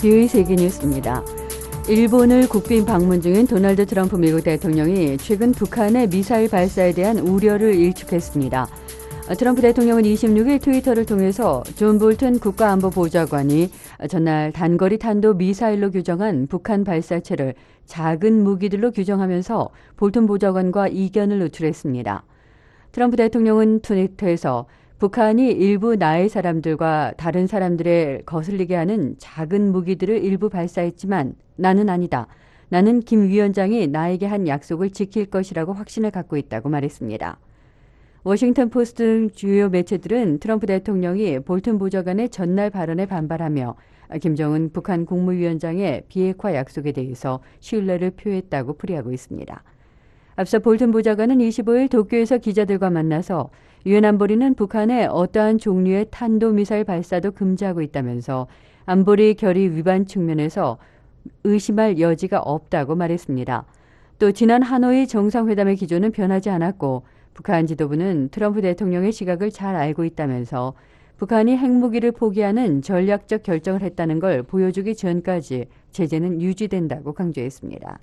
VOA 세계뉴스입니다. 일본을 국빈 방문 중인 도널드 트럼프 미국 대통령이 최근 북한의 미사일 발사에 대한 우려를 일축했습니다. 트럼프 대통령은 26일 트위터를 통해서 존 볼튼 국가안보보좌관이 전날 단거리 탄도 미사일로 규정한 북한 발사체를 작은 무기들로 규정하면서 볼튼 보좌관과 이견을 노출했습니다. 트럼프 대통령은 트위터에서 북한이 일부 나의 사람들과 다른 사람들의 거슬리게 하는 작은 무기들을 일부 발사했지만 나는 아니다. 나는 김 위원장이 나에게 한 약속을 지킬 것이라고 확신을 갖고 있다고 말했습니다. 워싱턴 포스트 등 주요 매체들은 트럼프 대통령이 볼튼 보좌관의 전날 발언에 반발하며 김정은 북한 국무위원장의 비핵화 약속에 대해서 신뢰를 표했다고 풀이하고 있습니다. 앞서 볼튼 보좌관은 25일 도쿄에서 기자들과 만나서 유엔 안보리는 북한의 어떠한 종류의 탄도미사일 발사도 금지하고 있다면서 안보리 결의 위반 측면에서 의심할 여지가 없다고 말했습니다. 또 지난 하노이 정상회담의 기조는 변하지 않았고 북한 지도부는 트럼프 대통령의 시각을 잘 알고 있다면서 북한이 핵무기를 포기하는 전략적 결정을 했다는 걸 보여주기 전까지 제재는 유지된다고 강조했습니다.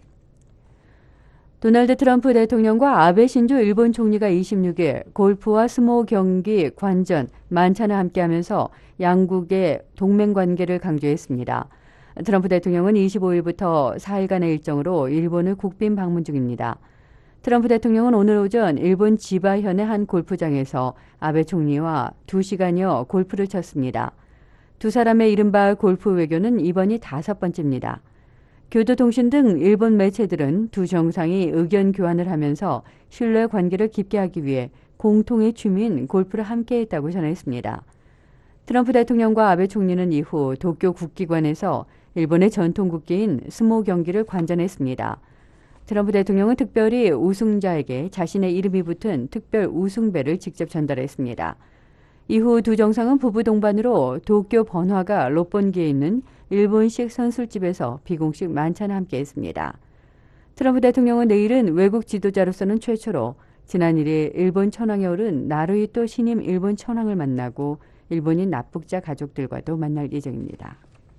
도널드 트럼프 대통령과 아베 신조 일본 총리가 26일 골프와 스모 경기 관전, 만찬을 함께하면서 양국의 동맹관계를 강조했습니다. 트럼프 대통령은 25일부터 4일간의 일정으로 일본을 국빈 방문 중입니다. 트럼프 대통령은 오늘 오전 일본 지바현의 한 골프장에서 아베 총리와 2시간여 골프를 쳤습니다. 두 사람의 이른바 골프 외교는 이번이 5번째입니다. 교도통신 등 일본 매체들은 두 정상이 의견 교환을 하면서 신뢰 관계를 깊게 하기 위해 공통의 취미인 골프를 함께했다고 전했습니다. 트럼프 대통령과 아베 총리는 이후 도쿄 국기관에서 일본의 전통 국기인 스모 경기를 관전했습니다. 트럼프 대통령은 특별히 우승자에게 자신의 이름이 붙은 특별 우승배를 직접 전달했습니다. 이후 두 정상은 부부 동반으로 도쿄 번화가 롯본기에 있는 일본식 선술집에서 비공식 만찬을 함께했습니다. 트럼프 대통령은 내일은 외국 지도자로서는 최초로 지난 1일 일본 천황에 오른 나루히토 신임 일본 천황을 만나고 일본인 납북자 가족들과도 만날 예정입니다.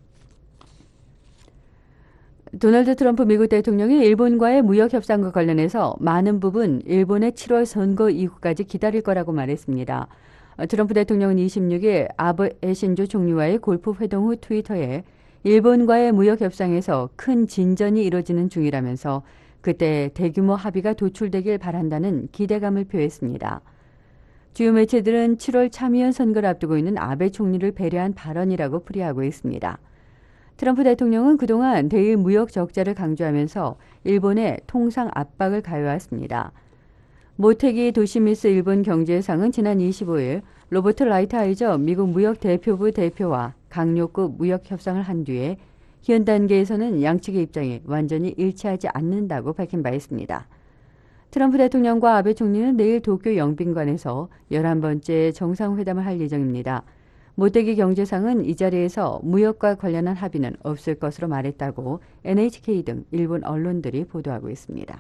도널드 트럼프 미국 대통령이 일본과의 무역 협상과 관련해서 많은 부분 일본의 7월 선거 이후까지 기다릴 거라고 말했습니다. 트럼프 대통령은 26일 아베 신조 총리와의 골프 회동 후 트위터에 일본과의 무역 협상에서 큰 진전이 이뤄지는 중이라면서 그때 대규모 합의가 도출되길 바란다는 기대감을 표했습니다. 주요 매체들은 7월 참의원 선거를 앞두고 있는 아베 총리를 배려한 발언이라고 풀이하고 있습니다. 트럼프 대통령은 그동안 대일 무역 적자를 강조하면서 일본의 통상 압박을 가해왔습니다. 모테기 도시미스 일본 경제상은 지난 25일 로버트 라이트하이저 미국 무역 대표부 대표와 강요급 무역 협상을 한 뒤에 현 단계에서는 양측의 입장이 완전히 일치하지 않는다고 밝힌 바 있습니다. 트럼프 대통령과 아베 총리는 내일 도쿄 영빈관에서 11번째 정상회담을 할 예정입니다. 모테기 경제상은 이 자리에서 무역과 관련한 합의는 없을 것으로 말했다고 NHK 등 일본 언론들이 보도하고 있습니다.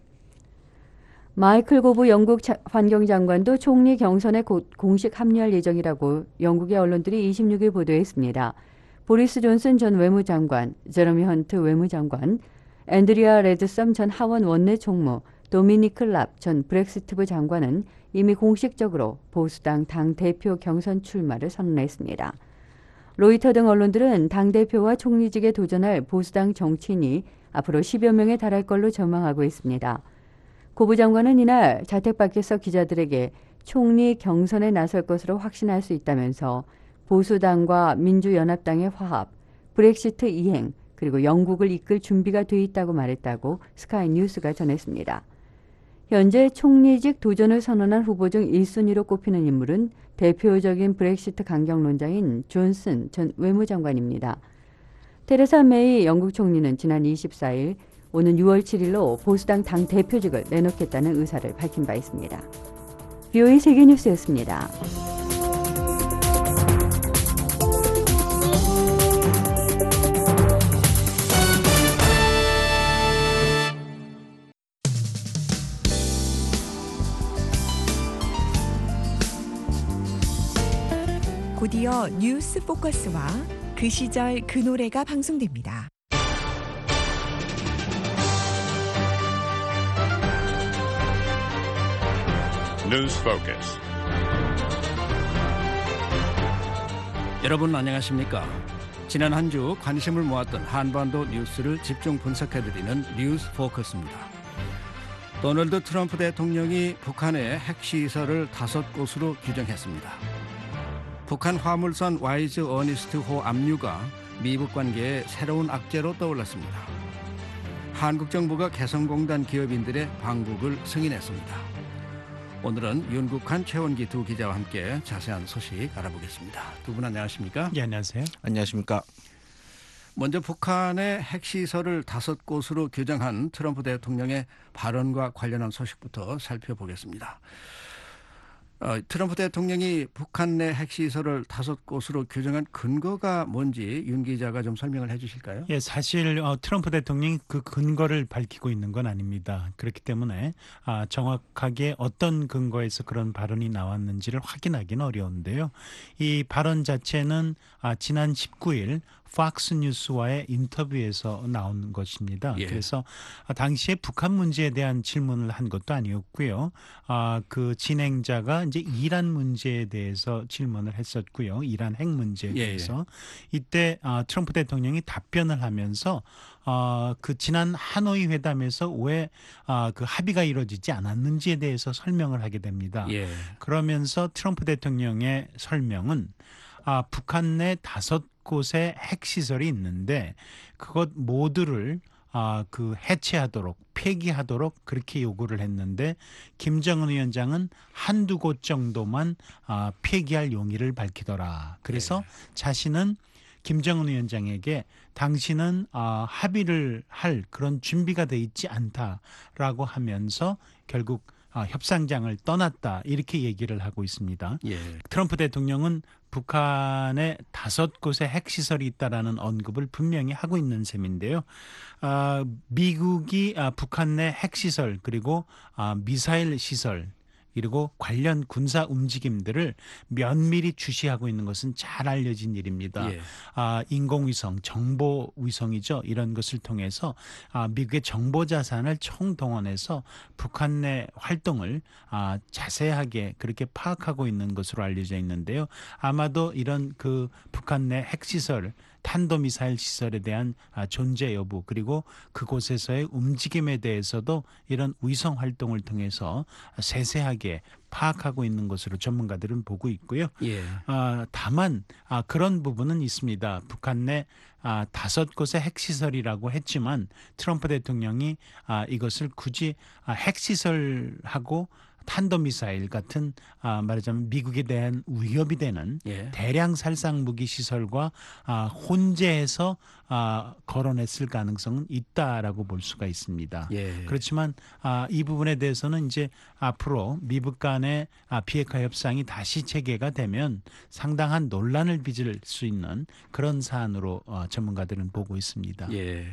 마이클 고브 영국 환경장관도 총리 경선에 곧 공식 합류할 예정이라고 영국의 언론들이 26일 보도했습니다. 보리스 존슨 전 외무장관, 제러미 헌트 외무장관, 앤드리아 레드썸 전 하원 원내 총무, 도미니크 랍 전 브렉시트부 장관은 이미 공식적으로 보수당 당대표 경선 출마를 선언했습니다. 로이터 등 언론들은 당대표와 총리직에 도전할 보수당 정치인이 앞으로 10여 명에 달할 걸로 전망하고 있습니다. 고부 장관은 이날 자택 밖에서 기자들에게 총리 경선에 나설 것으로 확신할 수 있다면서 보수당과 민주연합당의 화합, 브렉시트 이행, 그리고 영국을 이끌 준비가 돼 있다고 말했다고 스카이 뉴스가 전했습니다. 현재 총리직 도전을 선언한 후보 중 1순위로 꼽히는 인물은 대표적인 브렉시트 강경론자인 존슨 전 외무장관입니다. 테레사 메이 영국 총리는 지난 24일 오는 6월 7일로 보수당 당대표직을 내놓겠다는 의사를 밝힌 바 있습니다. VOA 세계뉴스였습니다. 곧이어 뉴스 포커스와 그 시절 그 노래가 방송됩니다. News Focus. 여러분 안녕하십니까? 지난 한 주 관심을 모았던 한반도 뉴스를 집중 분석해드리는 뉴스 포커스입니다. 도널드 트럼프 대통령이 북한의 핵시설을 5곳으로 규정했습니다. 북한 화물선 와이즈 어니스트호 압류가 미북 관계에 새로운 악재로 떠올랐습니다. 한국 정부가 개성공단 기업인들의 방북을 승인했습니다. 오늘은 윤국한, 최원기 두 기자와 함께 자세한 소식 알아보겠습니다. 두 분 안녕하십니까? 네, 안녕하세요. 안녕하십니까? 먼저 북한의 핵시설을 5곳으로 규정한 트럼프 대통령의 발언과 관련한 소식부터 살펴보겠습니다. 트럼프 대통령이 북한 내 핵시설을 5곳으로 규정한 근거가 뭔지 윤 기자가 좀 설명을 해 주실까요? 예, 사실 트럼프 대통령이 그 근거를 밝히고 있는 건 아닙니다. 그렇기 때문에 정확하게 어떤 근거에서 그런 발언이 나왔는지를 확인하기는 어려운데요. 이 발언 자체는 지난 19일 팍스 뉴스와의 인터뷰에서 나온 것입니다. 예. 그래서 당시에 북한 문제에 대한 질문을 한 것도 아니었고요. 그 진행자가 이제 이란 문제에 대해서 질문을 했었고요. 이란 핵 문제에 대해서 이때 트럼프 대통령이 답변을 하면서 그 지난 하노이 회담에서 왜 그 합의가 이루어지지 않았는지에 대해서 설명을 하게 됩니다. 예. 그러면서 트럼프 대통령의 설명은 북한 내 5곳의 핵시설이 있는데 그것 모두를 그 해체하도록 폐기하도록 그렇게 요구를 했는데 김정은 위원장은 한두 곳 정도만 폐기할 용의를 밝히더라. 그래서 자신은 김정은 위원장에게 당신은 합의를 할 그런 준비가 돼 있지 않다라고 하면서 결국 협상장을 떠났다 이렇게 얘기를 하고 있습니다. 예. 트럼프 대통령은 북한에 5곳의 핵시설이 있다라는 언급을 분명히 하고 있는 셈인데요. 미국이 북한 내 핵시설 그리고 미사일 시설 그리고 관련 군사 움직임들을 면밀히 주시하고 있는 것은 잘 알려진 일입니다. 예. 인공위성, 정보위성이죠. 이런 것을 통해서 미국의 정보자산을 총동원해서 북한 내 활동을 자세하게 그렇게 파악하고 있는 것으로 알려져 있는데요. 아마도 이런 그 북한 내 핵시설 탄도미사일 시설에 대한 존재 여부 그리고 그곳에서의 움직임에 대해서도 이런 위성 활동을 통해서 세세하게 파악하고 있는 것으로 전문가들은 보고 있고요. 예. 다만 그런 부분은 있습니다. 북한 내 5곳의 핵시설이라고 했지만 트럼프 대통령이 이것을 굳이 핵시설하고 탄도미사일 같은 말하자면 미국에 대한 위협이 되는 대량 살상 무기 시설과 혼재해서 거론했을 가능성은 있다라고 볼 수가 있습니다. 예. 그렇지만 이 부분에 대해서는 이제 앞으로 미북 간의 비핵화 협상이 다시 재개가 되면 상당한 논란을 빚을 수 있는 그런 사안으로 전문가들은 보고 있습니다. 예.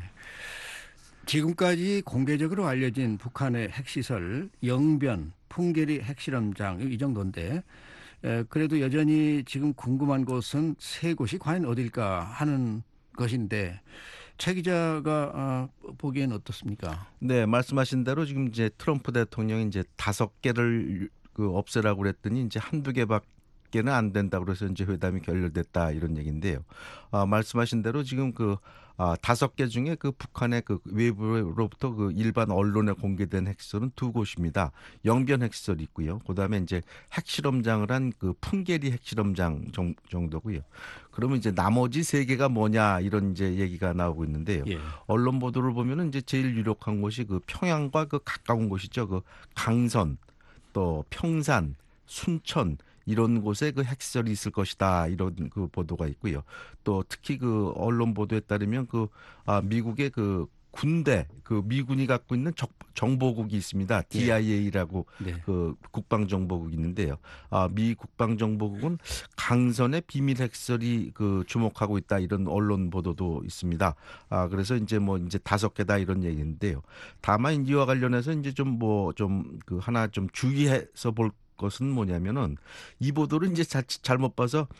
지금까지 공개적으로 알려진 북한의 핵시설 영변, 풍계리 핵실험장 이 정도인데 그래도 여전히 지금 궁금한 곳은 3곳이 과연 어딜까 하는 것인데 최 기자가 보기엔 어떻습니까? 네, 말씀하신 대로 지금 이제 트럼프 대통령이 이제 5개를 없애라고 그랬더니 이제 한두 개밖에는 안 된다 그래서 이제 회담이 결렬됐다 이런 얘기인데요. 말씀하신 대로 지금 5개 중에 그 북한의 그 외부로부터 그 일반 언론에 공개된 핵시설은 2곳입니다. 영변 핵시설이 있고요. 그다음에 이제 핵실험장을 한 그 풍계리 핵실험장 정도고요. 그러면 이제 나머지 3개가 뭐냐 이런 이제 얘기가 나오고 있는데요. 예. 언론 보도를 보면은 이제 제일 유력한 곳이 그 평양과 그 가까운 곳이죠. 그 강선, 또 평산, 순천 이런 곳에 그 핵시설이 있을 것이다 이런 그 보도가 있고요. 또 특히 그 언론 보도에 따르면 미국의 그 군대 그 미군이 갖고 있는 정보국이 있습니다. DIA라고 그 국방정보국이 있는데요. 미 국방정보국은 강선의 비밀 핵시설이 그 주목하고 있다 이런 언론 보도도 있습니다. 그래서 이제 5개다 이런 얘기인데요. 다만 이와 관련해서 이제 그 하나 좀 주의해서 볼 것은 뭐냐면은 이 보도를 이제 잘못 봐서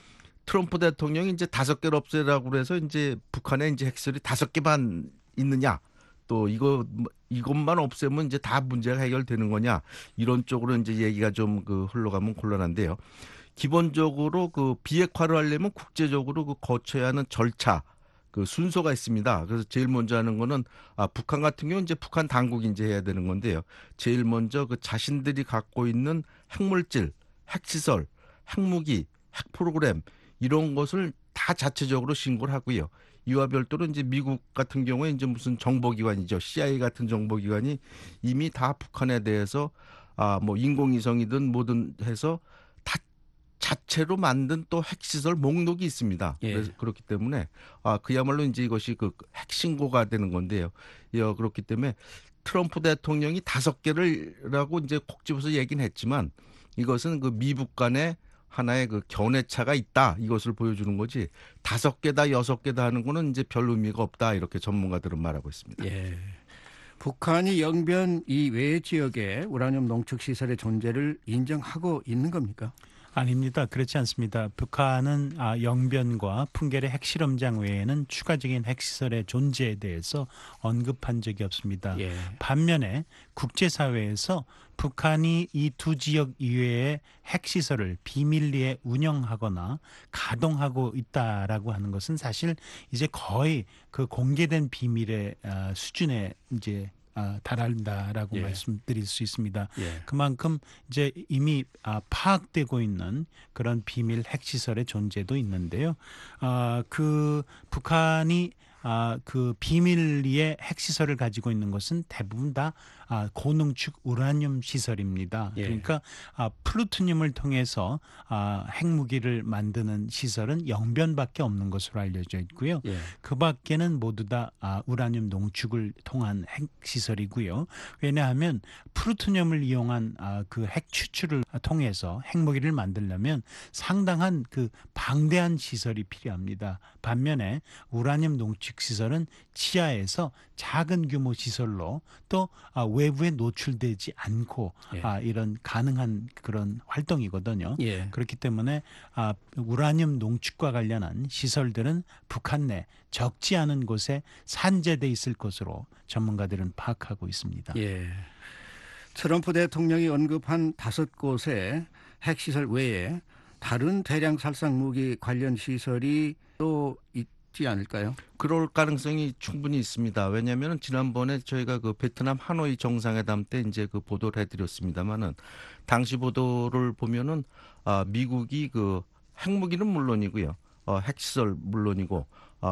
트럼프 대통령이 이제 5개를 없애라고 그래서 이제 북한에 이제 핵시설이 5개만 있느냐, 또 이것만 없애면 이제 다 문제가 해결되는 거냐, 이런 쪽으로 이제 얘기가 좀 그 흘러가면 곤란한데요. 기본적으로 그 비핵화를 하려면 국제적으로 그 거쳐야 하는 절차, 그 순서가 있습니다. 그래서 제일 먼저 하는 거는 북한 같은 경우는 이제 북한 당국이 이제 해야 되는 건데요. 제일 먼저 그 자신들이 갖고 있는 핵물질, 핵시설, 핵무기, 핵 프로그램 이런 것을 다 자체적으로 신고를 하고요. 이와 별도로 이제 미국 같은 경우에 이제 무슨 정보기관이죠. CIA 같은 정보기관이 이미 다 북한에 대해서 뭐 인공위성이든 뭐든 해서 다 자체로 만든 또 핵시설 목록이 있습니다. 예. 그래서 그렇기 때문에 그야말로 이제 이것이 그 핵신고가 되는 건데요. 그렇기 때문에 트럼프 대통령이 5개를라고 이제 콕 집어서 얘기는 했지만 이것은 그 미북 간의 하나의 그 견해차가 있다, 이것을 보여주는 거지 5개다 6개다 하는 거는 이제 별 의미가 없다, 이렇게 전문가들은 말하고 있습니다. 예. 북한이 영변 이외 지역에 우라늄 농축 시설의 존재를 인정하고 있는 겁니까? 아닙니다. 그렇지 않습니다. 북한은 영변과 풍계리 핵실험장 외에는 추가적인 핵시설의 존재에 대해서 언급한 적이 없습니다. 예. 반면에 국제사회에서 북한이 이 2지역 이외의 핵시설을 비밀리에 운영하거나 가동하고 있다라고 하는 것은 사실 이제 거의 그 공개된 비밀의 수준에 이제 달한다라고 예. 말씀드릴 수 있습니다. 예. 그만큼 이제 이미 파악되고 있는 그런 비밀 핵시설의 존재도 있는데요. 그 북한이 그 비밀리에 핵시설을 가지고 있는 것은 대부분 다 고농축 우라늄 시설입니다. 예. 그러니까 플루토늄을 통해서 핵무기를 만드는 시설은 영변밖에 없는 것으로 알려져 있고요. 예. 그 밖에는 모두 다 우라늄 농축을 통한 핵시설이고요. 왜냐하면 플루토늄을 이용한 그 핵 추출을 통해서 핵무기를 만들려면 상당한 그 방대한 시설이 필요합니다. 반면에 우라늄 농축 시설은 지하에서 작은 규모 시설로 또 외부에 노출되지 않고 예. 이런 가능한 그런 활동이거든요. 예. 그렇기 때문에 우라늄 농축과 관련한 시설들은 북한 내 적지 않은 곳에 산재돼 있을 것으로 전문가들은 파악하고 있습니다. 예. 트럼프 대통령이 언급한 5곳의 핵시설 외에 다른 대량 살상 무기 관련 시설이 또 있지 않을까요? 그럴 가능성이 충분히 있습니다. 왜냐하면 지난번에 저희가 그 베트남 하노이 정상회담 때 이제 그 보도를 해드렸습니다만은 당시 보도를 보면은 미국이 그 핵무기는 물론이고요, 핵시설 물론이고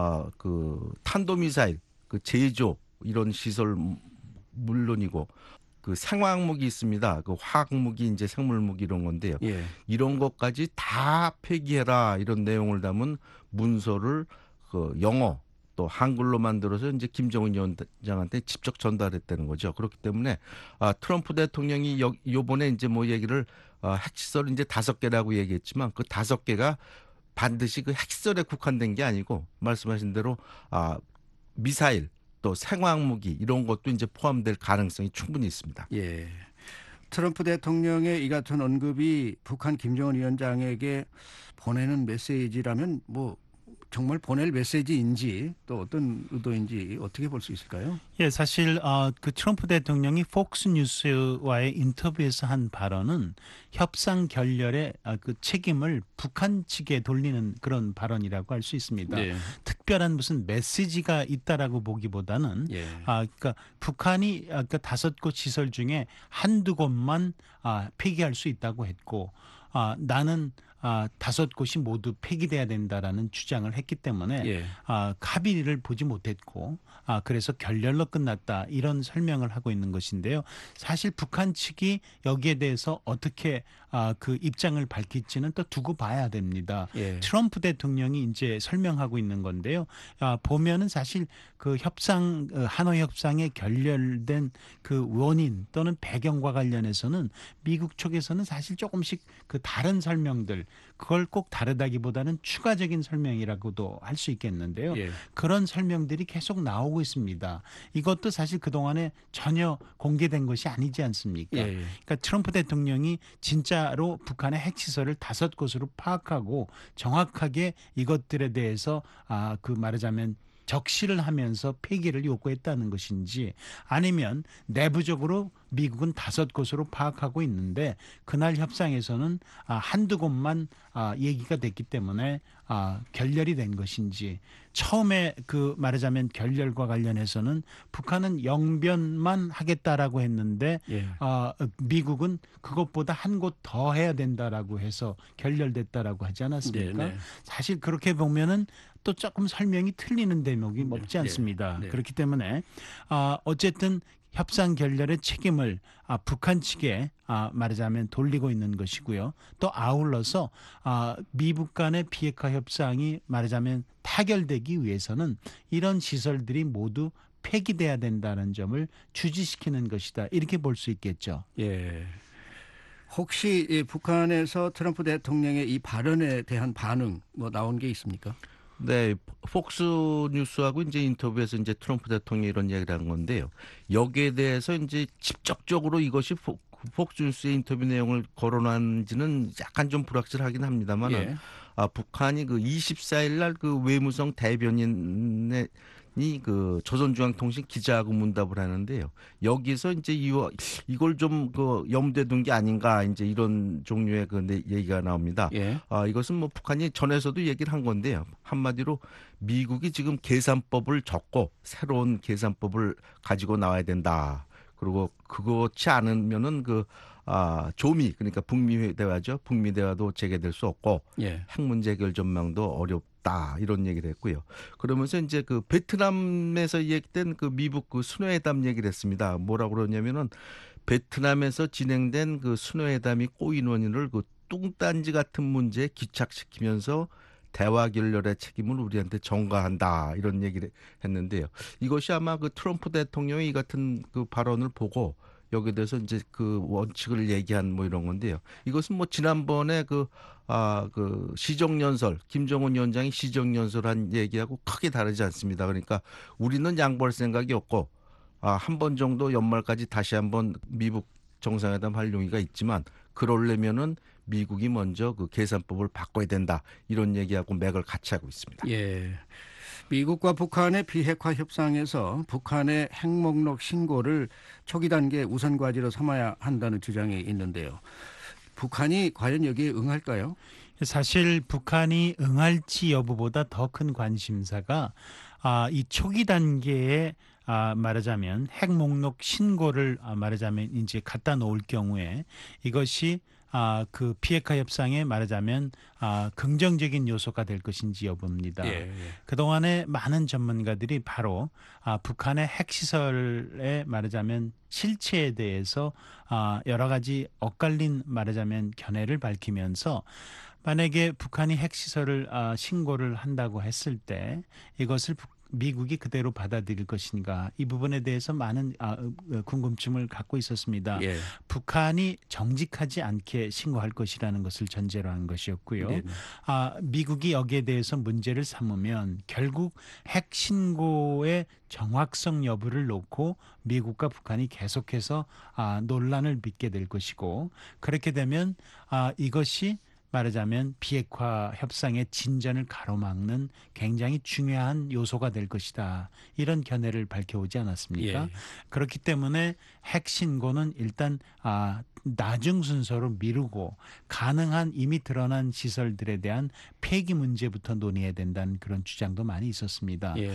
그 탄도미사일 그 제조 이런 시설 물론이고 그 생화학무기 있습니다. 그 화학무기, 이제 생물무기 이런 건데요. 예. 이런 것까지 다 폐기해라, 이런 내용을 담은 문서를 그 영어 또 한글로 만들어서 이제 김정은 위원장한테 직접 전달했다는 거죠. 그렇기 때문에 트럼프 대통령이 요번에 이제 뭐 얘기를 핵시설 이제 5개라고 얘기했지만 그 5개가 반드시 그 핵시설에 국한된 게 아니고 말씀하신 대로 미사일 또 생화학무기 이런 것도 이제 포함될 가능성이 충분히 있습니다. 예. 트럼프 대통령의 이 같은 언급이 북한 김정은 위원장에게 보내는 메시지라면 뭐 정말 보낼 메시지인지 또 어떤 의도인지 어떻게 볼 수 있을까요? 예, 사실 그 트럼프 대통령이 폭스 뉴스와의 인터뷰에서 한 발언은 협상 결렬의 그 책임을 북한 측에 돌리는 그런 발언이라고 할 수 있습니다. 네. 특별한 무슨 메시지가 있다라고 보기보다는 예. 그러니까 북한이 그 5곳 시설 중에 한두 곳만 폐기할 수 있다고 했고 나는 5곳이 모두 폐기돼야 된다라는 주장을 했기 때문에 예. 합의를 보지 못했고 그래서 결렬로 끝났다, 이런 설명을 하고 있는 것인데요. 사실 북한 측이 여기에 대해서 어떻게 그 입장을 밝힐지는 또 두고 봐야 됩니다. 예. 트럼프 대통령이 이제 설명하고 있는 건데요. 보면은 사실 그 협상 하노이 협상에 결렬된 그 원인 또는 배경과 관련해서는 미국 쪽에서는 사실 조금씩 그 다른 설명들, 그걸 꼭 다르다기보다는 추가적인 설명이라고도 할 수 있겠는데요. 예. 그런 설명들이 계속 나오고 있습니다. 이것도 사실 그동안에 전혀 공개된 것이 아니지 않습니까? 예. 그러니까 트럼프 대통령이 진짜로 북한의 핵시설을 5곳으로 파악하고 정확하게 이것들에 대해서 그 말하자면 적시를 하면서 폐기를 요구했다는 것인지, 아니면 내부적으로 미국은 5곳으로 파악하고 있는데 그날 협상에서는 한두 곳만 얘기가 됐기 때문에 결렬이 된 것인지, 처음에 그 말하자면 결렬과 관련해서는 북한은 영변만 하겠다라고 했는데 예. 미국은 그것보다 한 곳 더 해야 된다라고 해서 결렬됐다라고 하지 않았습니까? 네, 네. 사실 그렇게 보면은 또 조금 설명이 틀리는 대목이 없지 않습니다. 네. 그렇기 때문에 어쨌든 협상 결렬의 책임을 북한 측에 말하자면 돌리고 있는 것이고요. 또 아울러서 미북 간의 비핵화 협상이 말하자면 타결되기 위해서는 이런 시설들이 모두 폐기돼야 된다는 점을 주지시키는 것이다. 이렇게 볼 수 있겠죠. 예. 혹시 이 북한에서 트럼프 대통령의 이 발언에 대한 반응 뭐 나온 게 있습니까? 네, 폭스 뉴스하고 이제 인터뷰에서 이제 트럼프 대통령이 이런 얘기를 한 건데요. 여기에 대해서 이제 직접적으로 이것이 폭스 뉴스의 인터뷰 내용을 거론한지는 약간 좀 불확실하긴 합니다만은 예. 북한이 그 24일 날 그 외무성 대변인의 그 조선중앙통신 기자하고 문답을 하는데요. 여기서 이제 이걸 좀 그 염두에 둔 게 아닌가 이제 이런 종류의 그 얘기가 나옵니다. 예. 이것은 뭐 북한이 전에서도 얘기를 한 건데요. 한마디로 미국이 지금 계산법을 적고 새로운 계산법을 가지고 나와야 된다. 그리고 그렇지 않으면은 조미, 그러니까 북미 대화죠. 북미 대화도 재개될 수 없고 예. 핵 문제 해결 전망도 어렵다, 이런 얘기를 했고요. 그러면서 이제 그 베트남에서 얘기된 그 미북 그 순회회담 얘기를 했습니다. 뭐라고 그러냐면은 베트남에서 진행된 그 순회회담이 꼬인 원인을 그 뚱딴지 같은 문제에 기착시키면서 대화 결렬의 책임을 우리한테 전가한다, 이런 얘기를 했는데요. 이것이 아마 그 트럼프 대통령이 이 같은 그 발언을 보고 여기에 대해서 이제 그 원칙을 얘기한 뭐 이런 건데요. 이것은 뭐 지난번에 그 시정연설, 김정은 위원장이 시정연설한 얘기하고 크게 다르지 않습니다. 그러니까 우리는 양보할 생각이 없고 한 번 정도 연말까지 다시 한번 미북 정상회담 할 용의가 있지만 그러려면은 미국이 먼저 그 계산법을 바꿔야 된다, 이런 얘기하고 맥을 같이 하고 있습니다. 예. 미국과 북한의 비핵화 협상에서 북한의 핵 목록 신고를 초기 단계 우선 과제로 삼아야 한다는 주장이 있는데요. 북한이 과연 여기에 응할까요? 사실 북한이 응할지 여부보다 더 큰 관심사가 이 초기 단계에 말하자면 핵 목록 신고를 말하자면 이제 갖다 놓을 경우에 이것이 그 비핵화 협상에 말하자면 긍정적인 요소가 될 것인지 여부입니다. 예. 그동안에 많은 전문가들이 바로 북한의 핵시설의 말하자면 실체에 대해서 여러 가지 엇갈린 말하자면 견해를 밝히면서, 만약에 북한이 핵시설을 신고를 한다고 했을 때 이것을 미국이 그대로 받아들일 것인가, 이 부분에 대해서 많은 궁금증을 갖고 있었습니다. 예. 북한이 정직하지 않게 신고할 것이라는 것을 전제로 한 것이었고요. 네네. 미국이 여기에 대해서 문제를 삼으면 결국 핵 신고의 정확성 여부를 놓고 미국과 북한이 계속해서 논란을 빚게 될 것이고, 그렇게 되면 이것이 말하자면 비핵화 협상의 진전을 가로막는 굉장히 중요한 요소가 될 것이다, 이런 견해를 밝혀오지 않았습니까? 예. 그렇기 때문에 핵 신고는 일단 나중 순서로 미루고 가능한 이미 드러난 시설들에 대한 폐기 문제부터 논의해야 된다는 그런 주장도 많이 있었습니다. 예.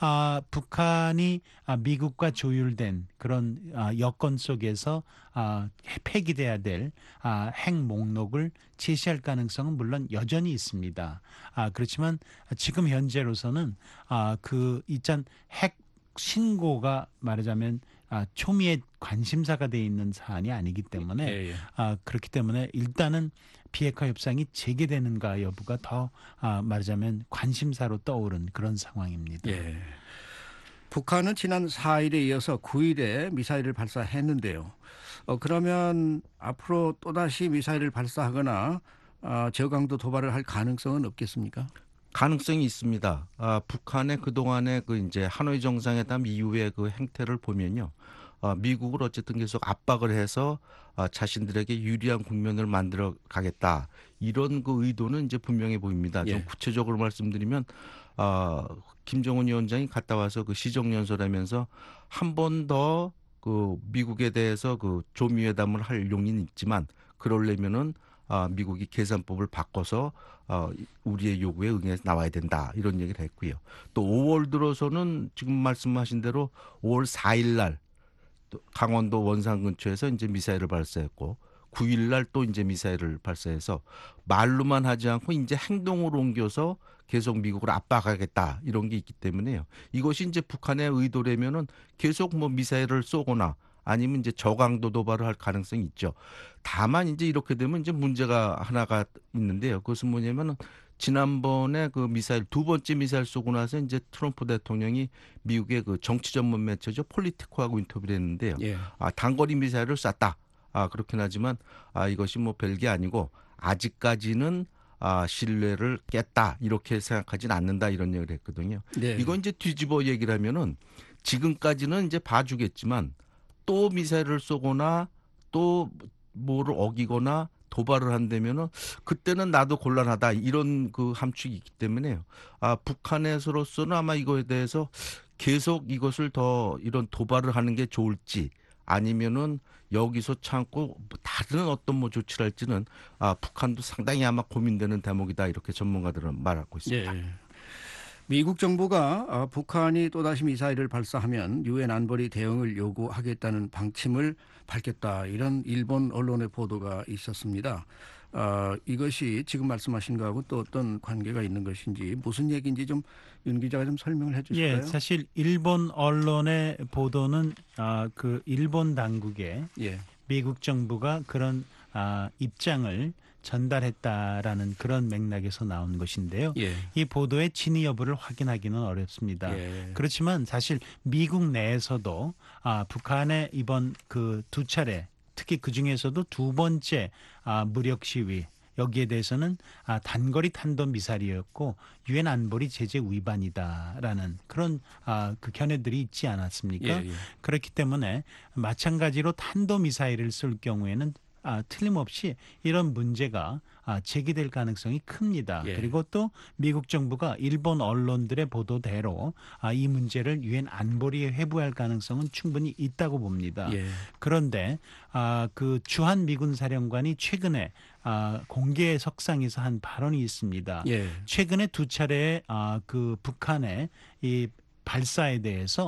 북한이 미국과 조율된 그런 여건 속에서 폐기돼야 될 핵 목록을 제시할 가능성은 물론 여전히 있습니다. 그렇지만 지금 현재로서는 핵 신고가 말하자면 초미의 관심사가 돼 있는 사안이 아니기 때문에 예. 그렇기 때문에 일단은 비핵화 협상이 재개되는가 여부가 더 말하자면 관심사로 떠오른 그런 상황입니다. 예. 북한은 지난 4일에 이어서 9일에 미사일을 발사했는데요. 그러면 앞으로 또다시 미사일을 발사하거나 저강도 도발을 할 가능성은 없겠습니까? 가능성이 있습니다. 북한의 그동안의 그 이제 하노이 정상회담 이후의 그 행태를 보면요. 미국을 어쨌든 계속 압박을 해서 자신들에게 유리한 국면을 만들어 가겠다. 이런 그 의도는 이제 분명해 보입니다. 좀 예. 구체적으로 말씀드리면 김정은 위원장이 갔다 와서 그 시정연설하면서 한 번 더 그 미국에 대해서 그 조미회담을 할 용의는 있지만 그러려면은 미국이 계산법을 바꿔서 우리의 요구에 응해서 나와야 된다 이런 얘기를 했고요. 또 5월 들어서는 지금 말씀하신 대로 5월 4일 날 강원도 원산 근처에서 이제 미사일을 발사했고 9일 날 또 이제 미사일을 발사해서 말로만 하지 않고 이제 행동으로 옮겨서 계속 미국을 압박하겠다 이런 게 있기 때문에요. 이것이 이제 북한의 의도라면은 계속 뭐 미사일을 쏘거나 아니면 이제 저강도 도발을 할 가능성이 있죠. 다만 이제 이렇게 되면 이제 문제가 하나가 있는데요. 그것은 뭐냐면은 지난번에 그 미사일 두 번째 미사일 쏘고 나서 이제 트럼프 대통령이 미국의 그 정치 전문 매체죠 폴리티코하고 인터뷰를 했는데요. 예. 단거리 미사일을 쐈다. 그렇긴 하지만 이것이 뭐 별게 아니고 아직까지는 신뢰를 깼다 이렇게 생각하진 않는다 이런 얘기를 했거든요. 네. 이건 이제 뒤집어 얘기를 하면은 지금까지는 이제 봐주겠지만 또 미사일을 쏘거나 또 뭐를 어기거나 도발을 한다면은 그때는 나도 곤란하다 이런 그 함축이 있기 때문에요. 북한에서로서는 아마 이거에 대해서 계속 이것을 더 이런 도발을 하는 게 좋을지 아니면은 여기서 참고 다른 어떤 뭐 조치를 할지는 북한도 상당히 아마 고민되는 대목이다 이렇게 전문가들은 말하고 있습니다. 예. 미국 정부가 북한이 또다시 미사일을 발사하면 유엔 안보리 대응을 요구하겠다는 방침을 밝혔다. 이런 일본 언론의 보도가 있었습니다. 이것이 지금 말씀하신 거하고 또 어떤 관계가 있는 것인지 무슨 얘기인지 좀 윤 기자가 좀 설명을 해 주실까요? 예, 사실 일본 언론의 보도는 그 일본 당국에 예. 미국 정부가 그런 입장을 전달했다라는 그런 맥락에서 나온 것인데요. 예. 이 보도의 진위 여부를 확인하기는 어렵습니다. 예. 그렇지만 사실 미국 내에서도 북한의 이번 그 두 차례 특히 그 중에서도 두 번째 무력 시위 여기에 대해서는 단거리 탄도 미사일이었고 유엔 안보리 제재 위반이다라는 그런 그 견해들이 있지 않았습니까? 예. 그렇기 때문에 마찬가지로 탄도 미사일을 쏠 경우에는 틀림없이 이런 문제가 제기될 가능성이 큽니다. 예. 그리고 또 미국 정부가 일본 언론들의 보도대로 이 문제를 유엔 안보리에 회부할 가능성은 충분히 있다고 봅니다. 예. 그런데 그 주한 미군 사령관이 최근에 공개 석상에서 한 발언이 있습니다. 예. 최근에 두 차례 그 북한의 이 발사에 대해서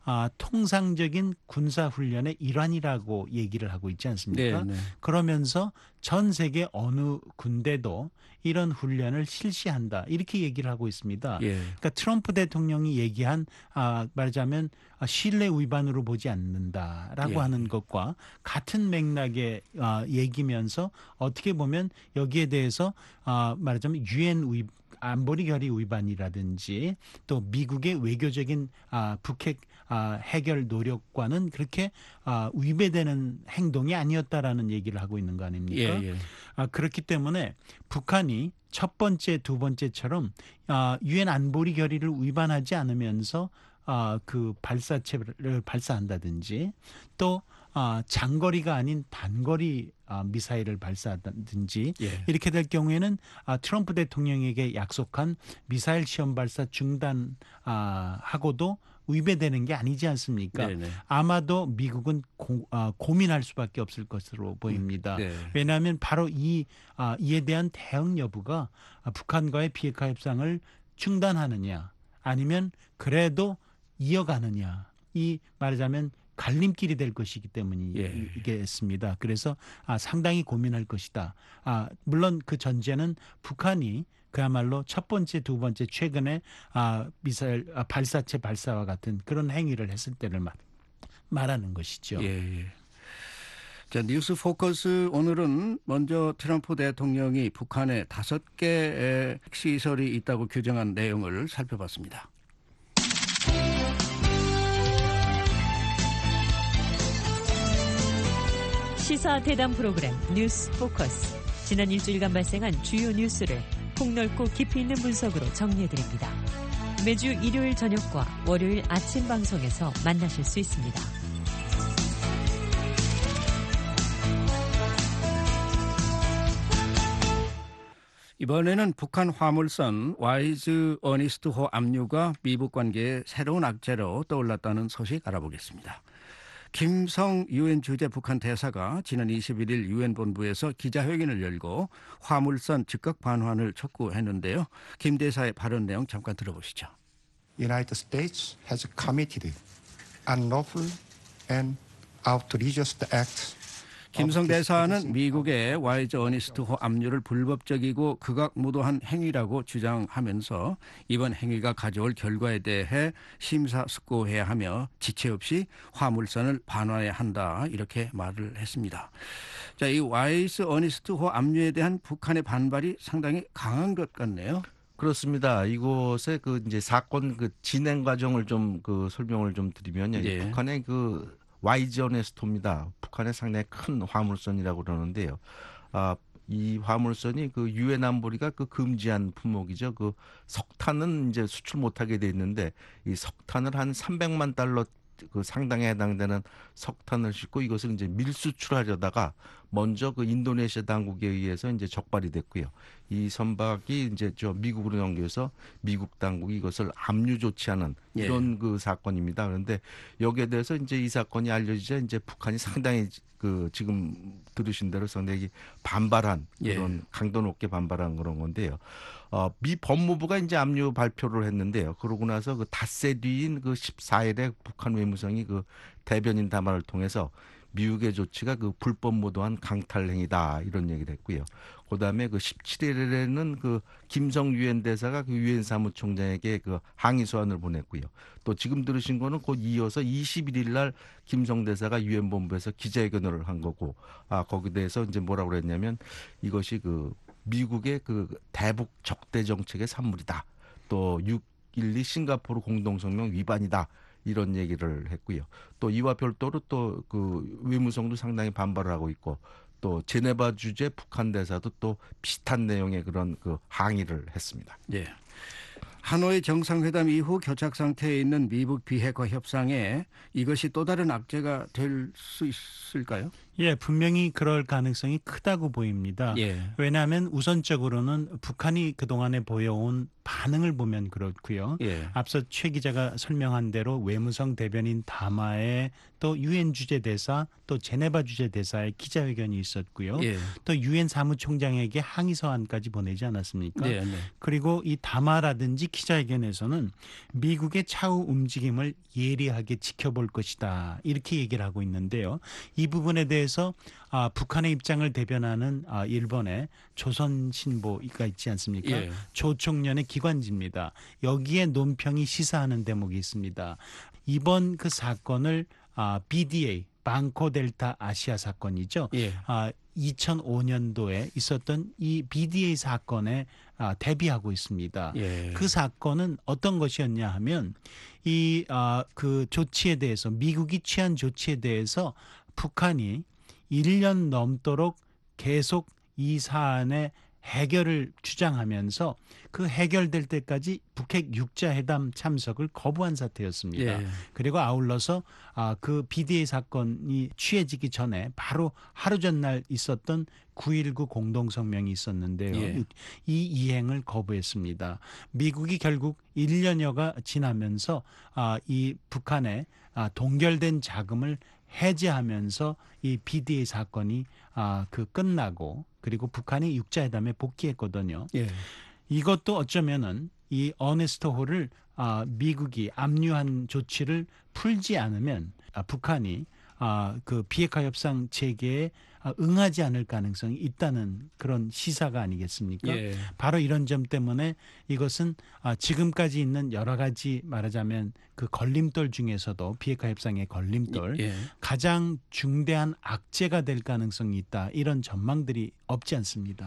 통상적인 군사훈련의 일환이라고 얘기를 하고 있지 않습니까? 네. 그러면서 전 세계 어느 군대도 이런 훈련을 실시한다 이렇게 얘기를 하고 있습니다. 예. 그러니까 트럼프 대통령이 얘기한 말하자면 신뢰 위반으로 보지 않는다라고 예. 하는 것과 같은 맥락의 얘기면서 어떻게 보면 여기에 대해서 말하자면 유엔 안보리 결의 위반이라든지 또 미국의 외교적인 북핵 해결 노력과는 그렇게 위배되는 행동이 아니었다라는 얘기를 하고 있는 거 아닙니까? 예. 그렇기 때문에 북한이 첫 번째, 두 번째처럼 유엔 안보리 결의를 위반하지 않으면서 그 발사체를 발사한다든지 또 장거리가 아닌 단거리 미사일을 발사하든지 예. 이렇게 될 경우에는 트럼프 대통령에게 약속한 미사일 시험 발사 중단하고도 위배되는 게 아니지 않습니까? 네네. 아마도 미국은 고민할 수밖에 없을 것으로 보입니다. 네. 왜냐하면 바로 이에 대한 대응 여부가 북한과의 비핵화 협상을 중단하느냐 아니면 그래도 이어가느냐 이 말하자면 갈림길이 될 것이기 때문이겠습니다. 그래서 상당히 고민할 것이다. 물론 그 전제는 북한이 그야말로 첫 번째, 두 번째 최근에 미사일 발사체 발사와 같은 그런 행위를 했을 때를 말하는 것이죠. 예. 자, 뉴스 포커스 오늘은 먼저 트럼프 대통령이 북한에 5개의 핵시설이 있다고 규정한 내용을 살펴봤습니다. 시사 대담 프로그램 뉴스 포커스. 지난 일주일간 발생한 주요 뉴스를 폭넓고 깊이 있는 분석으로 정리해드립니다. 매주 일요일 저녁과 월요일 아침 방송에서 만나실 수 있습니다. 이번에는 북한 화물선 와이즈 어니스트호 압류가 미북 관계의 새로운 악재로 떠올랐다는 소식 알아보겠습니다. 김성 유엔 주재 북한 대사가 지난 21일 유엔 본부에서 기자회견을 열고 화물선 즉각 반환을 촉구했는데요. 김 대사의 발언 내용 잠깐 들어보시죠. United States has committed unlawful and outrageous acts. 김성 대사는 미국의 와이즈 어니스트호 압류를 불법적이고 극악무도한 행위라고 주장하면서 이번 행위가 가져올 결과에 대해 심사숙고해야 하며 지체 없이 화물선을 반환해야 한다 이렇게 말을 했습니다. 자, 이 와이즈 어니스트호 압류에 대한 북한의 반발이 상당히 강한 것 같네요. 그렇습니다. 이곳의 그 이제 사건 그 진행 과정을 좀 그 설명을 좀 드리면요. 예. 북한의 그 와이즈 어니스트호입니다. 북한의 상당히 큰 화물선이라고 그러는데요. 이 화물선이 그 유엔 안보리가 그 금지한 품목이죠. 그 석탄은 이제 수출 못하게 돼 있는데 이 석탄을 한 300만 달러 그 상당에 해당되는 석탄을 싣고 이것을 이제 밀수출하려다가 먼저 그 인도네시아 당국에 의해서 이제 적발이 됐고요. 이 선박이 이제 저 미국으로 넘겨서 미국 당국이 이것을 압류 조치하는 이런 그 사건입니다. 그런데 여기에 대해서 이제 이 사건이 알려지자 이제 북한이 상당히 그 지금 들으신 대로 상당히 반발한 그런 강도 높게 반발한 그런 건데요. 미 법무부가 이제 압류 발표를 했는데요. 그러고 나서 그 닷새 뒤인 그 14일에 북한 외무성이 그 대변인 담화를 통해서 미국의 조치가 그 불법 무도한 강탈 행위다 이런 얘기를 했고요. 그다음에 그 17일에는 그 김성 유엔 대사가 그 유엔 사무총장에게 그 항의 소환을 보냈고요. 또 지금 들으신 거는 곧 이어서 21일 날 김성 대사가 유엔 본부에서 기자회견을 한 거고, 거기에 대해서 이제 뭐라고 그랬냐면 이것이 그 미국의 그 대북 적대 정책의 산물이다. 또 6.12 싱가포르 공동성명 위반이다. 이런 얘기를 했고요. 또 이와 별도로 또 그 외무성도 상당히 반발을 하고 있고 또 제네바 주재 북한 대사도 또 비슷한 내용의 그런 그 항의를 했습니다. 예. 하노이 정상회담 이후 교착 상태에 있는 미북 비핵화 협상에 이것이 또 다른 악재가 될 수 있을까요? 예, 분명히 그럴 가능성이 크다고 보입니다. 왜냐하면 우선적으로는 북한이 그동안에 보여온 반응을 보면 그렇고요. 앞서 최 기자가 설명한 대로 외무성 대변인 담화에 또 유엔 주재대사 또 제네바 주재대사의 기자회견이 있었고요. 또 유엔 사무총장에게 항의 서한까지 보내지 않았습니까? 그리고 이 담화라든지 기자회견에서는 미국의 차후 움직임을 예리하게 지켜볼 것이다 이렇게 얘기를 하고 있는데요. 이 부분에 대해서 북한의 입장을 대변하는 일본의 조선신보가 있지 않습니까? 조총련의 기관지입니다. 여기에 논평이 시사하는 대목이 있습니다. 이번 그 사건을 BDA 방코 델타 아시아 사건이죠. 2005년도에 있었던 이 BDA 사건에 대비하고 있습니다. 그 사건은 어떤 것이었냐 하면 이 그 조치에 대해서 미국이 취한 조치에 대해서 북한이 1년 넘도록 계속 이 사안의 해결을 주장하면서 그 해결될 때까지 북핵 육자회담 참석을 거부한 사태였습니다. 그리고 아울러서 그 BDA 사건이 취해지기 전에 바로 하루 전날 있었던 9.19 공동성명이 있었는데요. 이 이행을 거부했습니다. 미국이 결국 1년여가 지나면서 이 북한의 동결된 자금을 해제하면서 이 BDA 사건이 그 끝나고 그리고 북한이 육자회담에 복귀했거든요. 이것도 어쩌면은 이 어니스트호를 미국이 압류한 조치를 풀지 않으면 북한이 그 비핵화 협상 체계에 응하지 않을 가능성이 있다는 그런 시사가 아니겠습니까? 바로 이런 점 때문에 이것은 지금까지 있는 여러 가지 말하자면 그 걸림돌 중에서도 비핵화 협상의 걸림돌 가장 중대한 악재가 될 가능성이 있다. 이런 전망들이 없지 않습니다.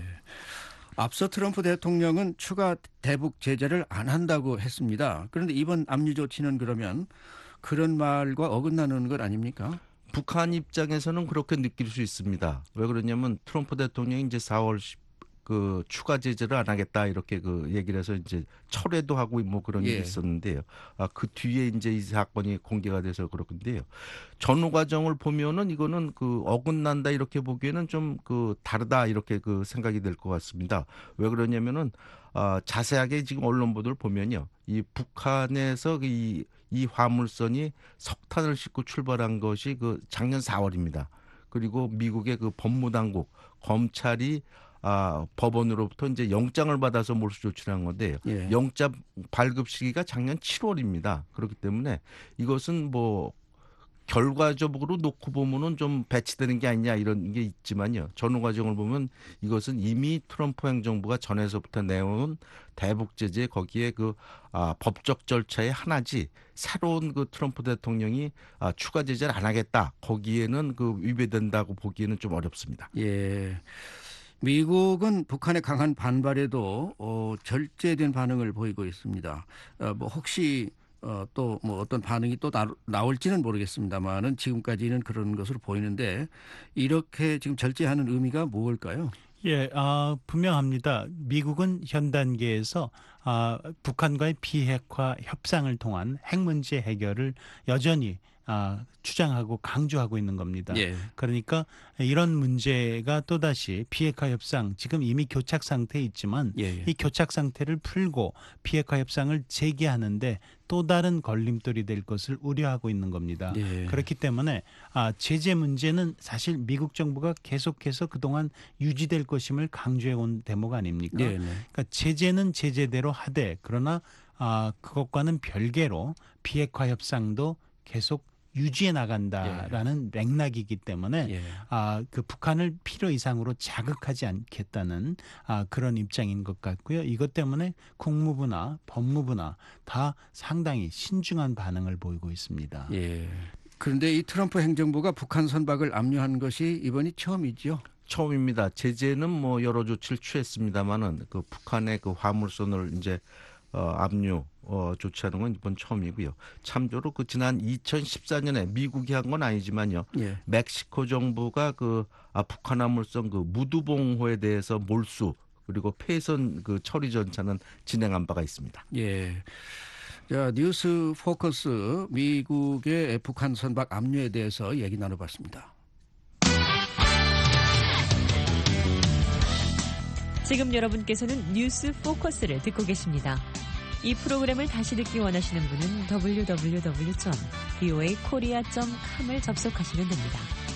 앞서 트럼프 대통령은 추가 대북 제재를 안 한다고 했습니다. 그런데 이번 압류 조치는 그러면 그런 말과 어긋나는 것 아닙니까? 북한 입장에서는 그렇게 느낄 수 있습니다. 왜 그러냐면 트럼프 대통령이 이제 4월 그 추가 제재를 안 하겠다 이렇게 그 얘기를 해서 이제 철회도 하고 뭐 그런 일이 있었는데요. 그 뒤에 이제 이 사건이 공개가 돼서 그렇건데요. 전후 과정을 보면은 이거는 그 어긋난다 이렇게 보기에는 좀 그 다르다 이렇게 그 생각이 될 것 같습니다. 왜 그러냐면은 자세하게 지금 언론 보도를 보면요. 이 북한에서 이 화물선이 석탄을 싣고 출발한 것이 그 작년 4월입니다. 그리고 미국의 그 법무당국 검찰이 법원으로부터 이제 영장을 받아서 몰수 조치를 한 건데 영장 발급 시기가 작년 7월입니다. 그렇기 때문에 이것은 뭐 결과적으로 놓고 보면은 좀 배치되는 게 아니냐 이런 게 있지만요. 전후 과정을 보면 이것은 이미 트럼프 행정부가 전에서부터 내온 대북 제재 거기에 그 법적 절차의 하나지 새로운 그 트럼프 대통령이 추가 제재를 안 하겠다. 거기에는 그 위배된다고 보기에는 좀 어렵습니다. 예. 미국은 북한의 강한 반발에도 절제된 반응을 보이고 있습니다. 뭐 혹시 또 뭐 어떤 반응이 또 나올지는 모르겠습니다만은 지금까지는 그런 것으로 보이는데 이렇게 지금 절제하는 의미가 무엇일까요? 예, 분명합니다. 미국은 현 단계에서 북한과의 비핵화 협상을 통한 핵 문제 해결을 여전히 주장하고 강조하고 있는 겁니다. 그러니까 이런 문제가 또다시 비핵화 협상 지금 이미 교착 상태에 있지만 이 교착 상태를 풀고 비핵화 협상을 재개하는데 또 다른 걸림돌이 될 것을 우려하고 있는 겁니다. 그렇기 때문에 제재 문제는 사실 미국 정부가 계속해서 그동안 유지될 것임을 강조해 온 대목 아닙니까? 그러니까 제재는 제재대로 하되 그러나 그것과는 별개로 비핵화 협상도 계속 유지해 나간다라는 맥락이기 때문에 그 북한을 필요 이상으로 자극하지 않겠다는 그런 입장인 것 같고요. 이것 때문에 국무부나 법무부나 다 상당히 신중한 반응을 보이고 있습니다. 그런데 이 트럼프 행정부가 북한 선박을 압류한 것이 이번이 처음이죠. 처음입니다. 제재는 뭐 여러 조치를 취했습니다만은 그 북한의 그 화물선을 이제 압류 조치하는 건 이번 처음이고요. 참조로 그 지난 2014년에 미국이 한 건 아니지만요. 멕시코 정부가 그 북한 화물선 그 무두봉호에 대해서 몰수 그리고 폐선 그 처리 절차는 진행한 바가 있습니다. 자, 뉴스 포커스 미국의 북한 선박 압류에 대해서 얘기 나눠봤습니다. 지금 여러분께서는 뉴스 포커스를 듣고 계십니다. 이 프로그램을 다시 듣기 원하시는 분은 www.voakorea.com을 접속하시면 됩니다.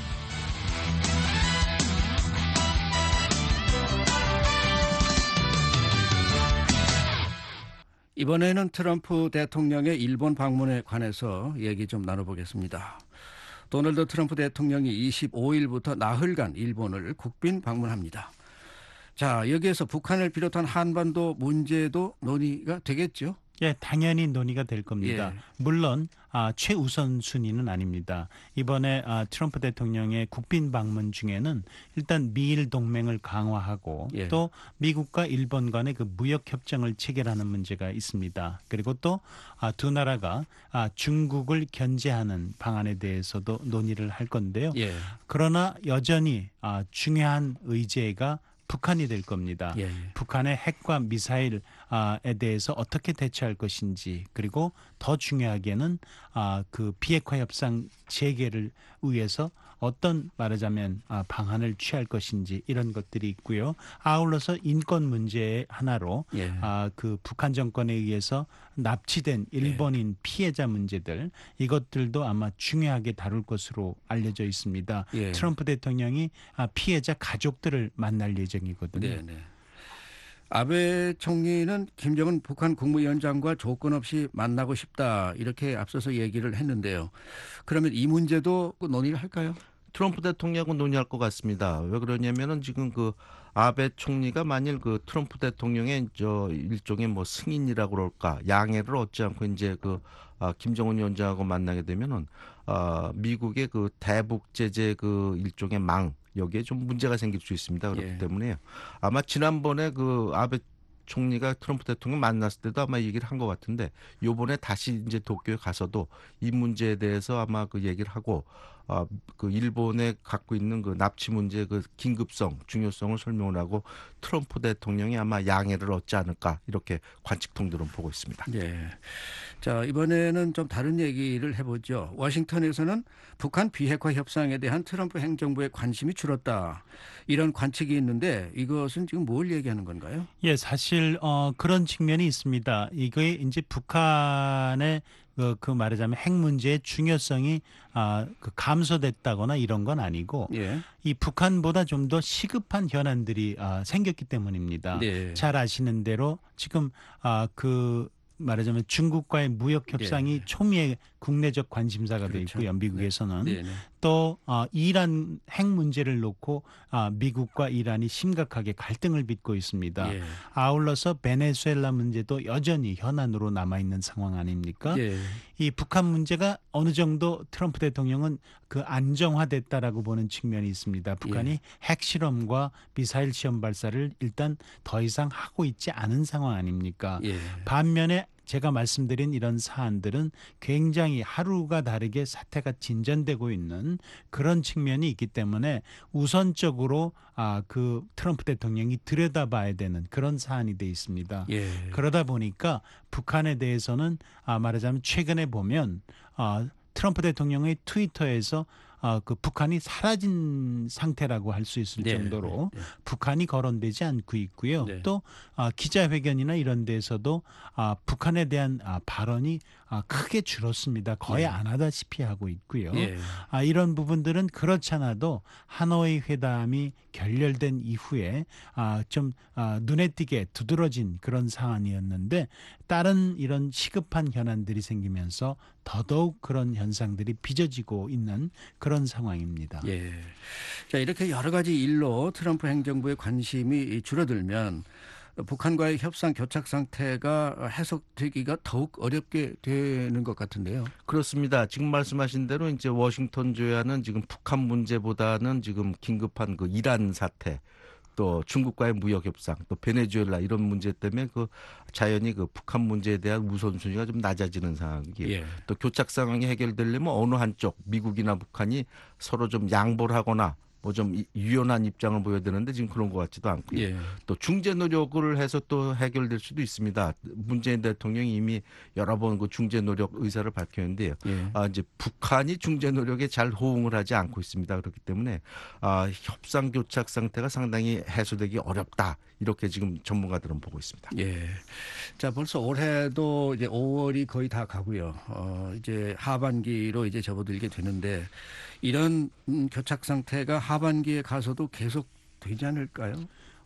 이번에는 트럼프 대통령의 일본 방문에 관해서 얘기 좀 나눠보겠습니다. 도널드 트럼프 대통령이 25일부터 나흘간 일본을 국빈 방문합니다. 자, 여기에서 북한을 비롯한 한반도 문제도 논의가 되겠죠? 예, 당연히 논의가 될 겁니다. 물론 최우선 순위는 아닙니다. 이번에 트럼프 대통령의 국빈 방문 중에는 일단 미일 동맹을 강화하고 또 미국과 일본 간의 그 무역 협정을 체결하는 문제가 있습니다. 그리고 또 두 나라가 중국을 견제하는 방안에 대해서도 논의를 할 건데요. 그러나 여전히 중요한 의제가 북한이 될 겁니다. 북한의 핵과 미사일에 대해서 어떻게 대처할 것인지 그리고 더 중요하게는 그 비핵화 협상 재개를 위해서 어떤 말하자면 방안을 취할 것인지 이런 것들이 있고요. 아울러서 인권 문제의 하나로 그 북한 정권에 의해서 납치된 일본인 피해자 문제들 이것들도 아마 중요하게 다룰 것으로 알려져 있습니다. 트럼프 대통령이 피해자 가족들을 만날 예정이거든요. 아베 총리는 김정은 북한 국무위원장과 조건 없이 만나고 싶다 이렇게 앞서서 얘기를 했는데요. 그러면 이 문제도 논의를 할까요? 트럼프 대통령하고 논의할 것 같습니다. 왜 그러냐면은 지금 그 아베 총리가 만일 그 트럼프 대통령의 일종의 뭐 승인이라고 그럴까 양해를 얻지 않고 이제 그 김정은 위원장하고 만나게 되면은 미국의 그 대북 제재 그 일종의 망 여기에 좀 문제가 생길 수 있습니다. 그렇기 때문에요. 아마 지난번에 그 아베 총리가 트럼프 대통령 만났을 때도 아마 얘기를 한 것 같은데 요번에 다시 이제 도쿄에 가서도 이 문제에 대해서 아마 그 얘기를 하고 그 일본에 갖고 있는 그 납치 문제의 그 긴급성, 중요성을 설명을 하고 트럼프 대통령이 아마 양해를 얻지 않을까 이렇게 관측통들은 보고 있습니다. 예. 자, 이번에는 좀 다른 얘기를 해보죠. 워싱턴에서는 북한 비핵화 협상에 대한 트럼프 행정부의 관심이 줄었다. 이런 관측이 있는데 이것은 지금 뭘 얘기하는 건가요? 예, 사실 그런 측면이 있습니다. 이게 이제 북한의 그 말하자면 핵 문제의 중요성이 그 감소됐다거나 이런 건 아니고 예. 이 북한보다 좀 더 시급한 현안들이 생겼기 때문입니다. 네. 잘 아시는 대로 지금 그 말하자면 중국과의 무역 협상이 네. 초미의 국내적 관심사가 돼 그렇죠. 있고요. 미국에서는 네. 네. 또 이란 핵 문제를 놓고 미국과 이란이 심각하게 갈등을 빚고 있습니다. 예. 아울러서 베네수엘라 문제도 여전히 현안으로 남아 있는 상황 아닙니까? 예. 이 북한 문제가 어느 정도 트럼프 대통령은 그 안정화됐다라고 보는 측면이 있습니다. 북한이 핵 실험과 미사일 시험 발사를 일단 더 이상 하고 있지 않은 상황 아닙니까? 예. 반면에 제가 말씀드린 이런 사안들은 굉장히 하루가 다르게 사태가 진전되고 있는 그런 측면이 있기 때문에 우선적으로 그 트럼프 대통령이 들여다봐야 되는 그런 사안이 돼 있습니다. 예. 그러다 보니까 북한에 대해서는 말하자면 최근에 보면 트럼프 대통령의 트위터에서 그 북한이 사라진 상태라고 할 수 있을 네, 정도로 네, 네. 북한이 거론되지 않고 있고요. 네. 또 기자회견이나 이런 데서도 북한에 대한 발언이 크게 줄었습니다. 거의 예. 안 하다시피 하고 있고요. 예. 이런 부분들은 그렇잖아도 하노이 회담이 결렬된 이후에 좀 눈에 띄게 두드러진 그런 상황이었는데 다른 이런 시급한 현안들이 생기면서 더더욱 그런 현상들이 빚어지고 있는 그런 상황입니다. 예. 자, 이렇게 여러 가지 일로 트럼프 행정부의 관심이 줄어들면 북한과의 협상 교착 상태가 해석되기가 더욱 어렵게 되는 것 같은데요. 그렇습니다. 지금 말씀하신 대로 이제 워싱턴 주야는 지금 북한 문제보다는 지금 긴급한 그 이란 사태, 또 중국과의 무역 협상, 또 베네수엘라 이런 문제 때문에 그 자연히 그 북한 문제에 대한 우선순위가 좀 낮아지는 상황이에요. 예. 또 교착 상황이 해결되려면 어느 한쪽 미국이나 북한이 서로 좀 양보를 하거나 뭐 좀 유연한 입장을 보여야 되는데 지금 그런 것 같지도 않고요. 예. 또 중재 노력을 해서 또 해결될 수도 있습니다. 문재인 대통령이 이미 여러 번 그 중재 노력 의사를 밝혔는데요. 예. 이제 북한이 중재 노력에 잘 호응을 하지 않고 있습니다. 그렇기 때문에 협상 교착 상태가 상당히 해소되기 어렵다. 이렇게 지금 전문가들은 보고 있습니다. 예. 자, 벌써 올해도 이제 5월이 거의 다 가고요. 이제 하반기로 이제 접어들게 되는데 이런 교착 상태가 하반기에 가서도 계속 되지 않을까요?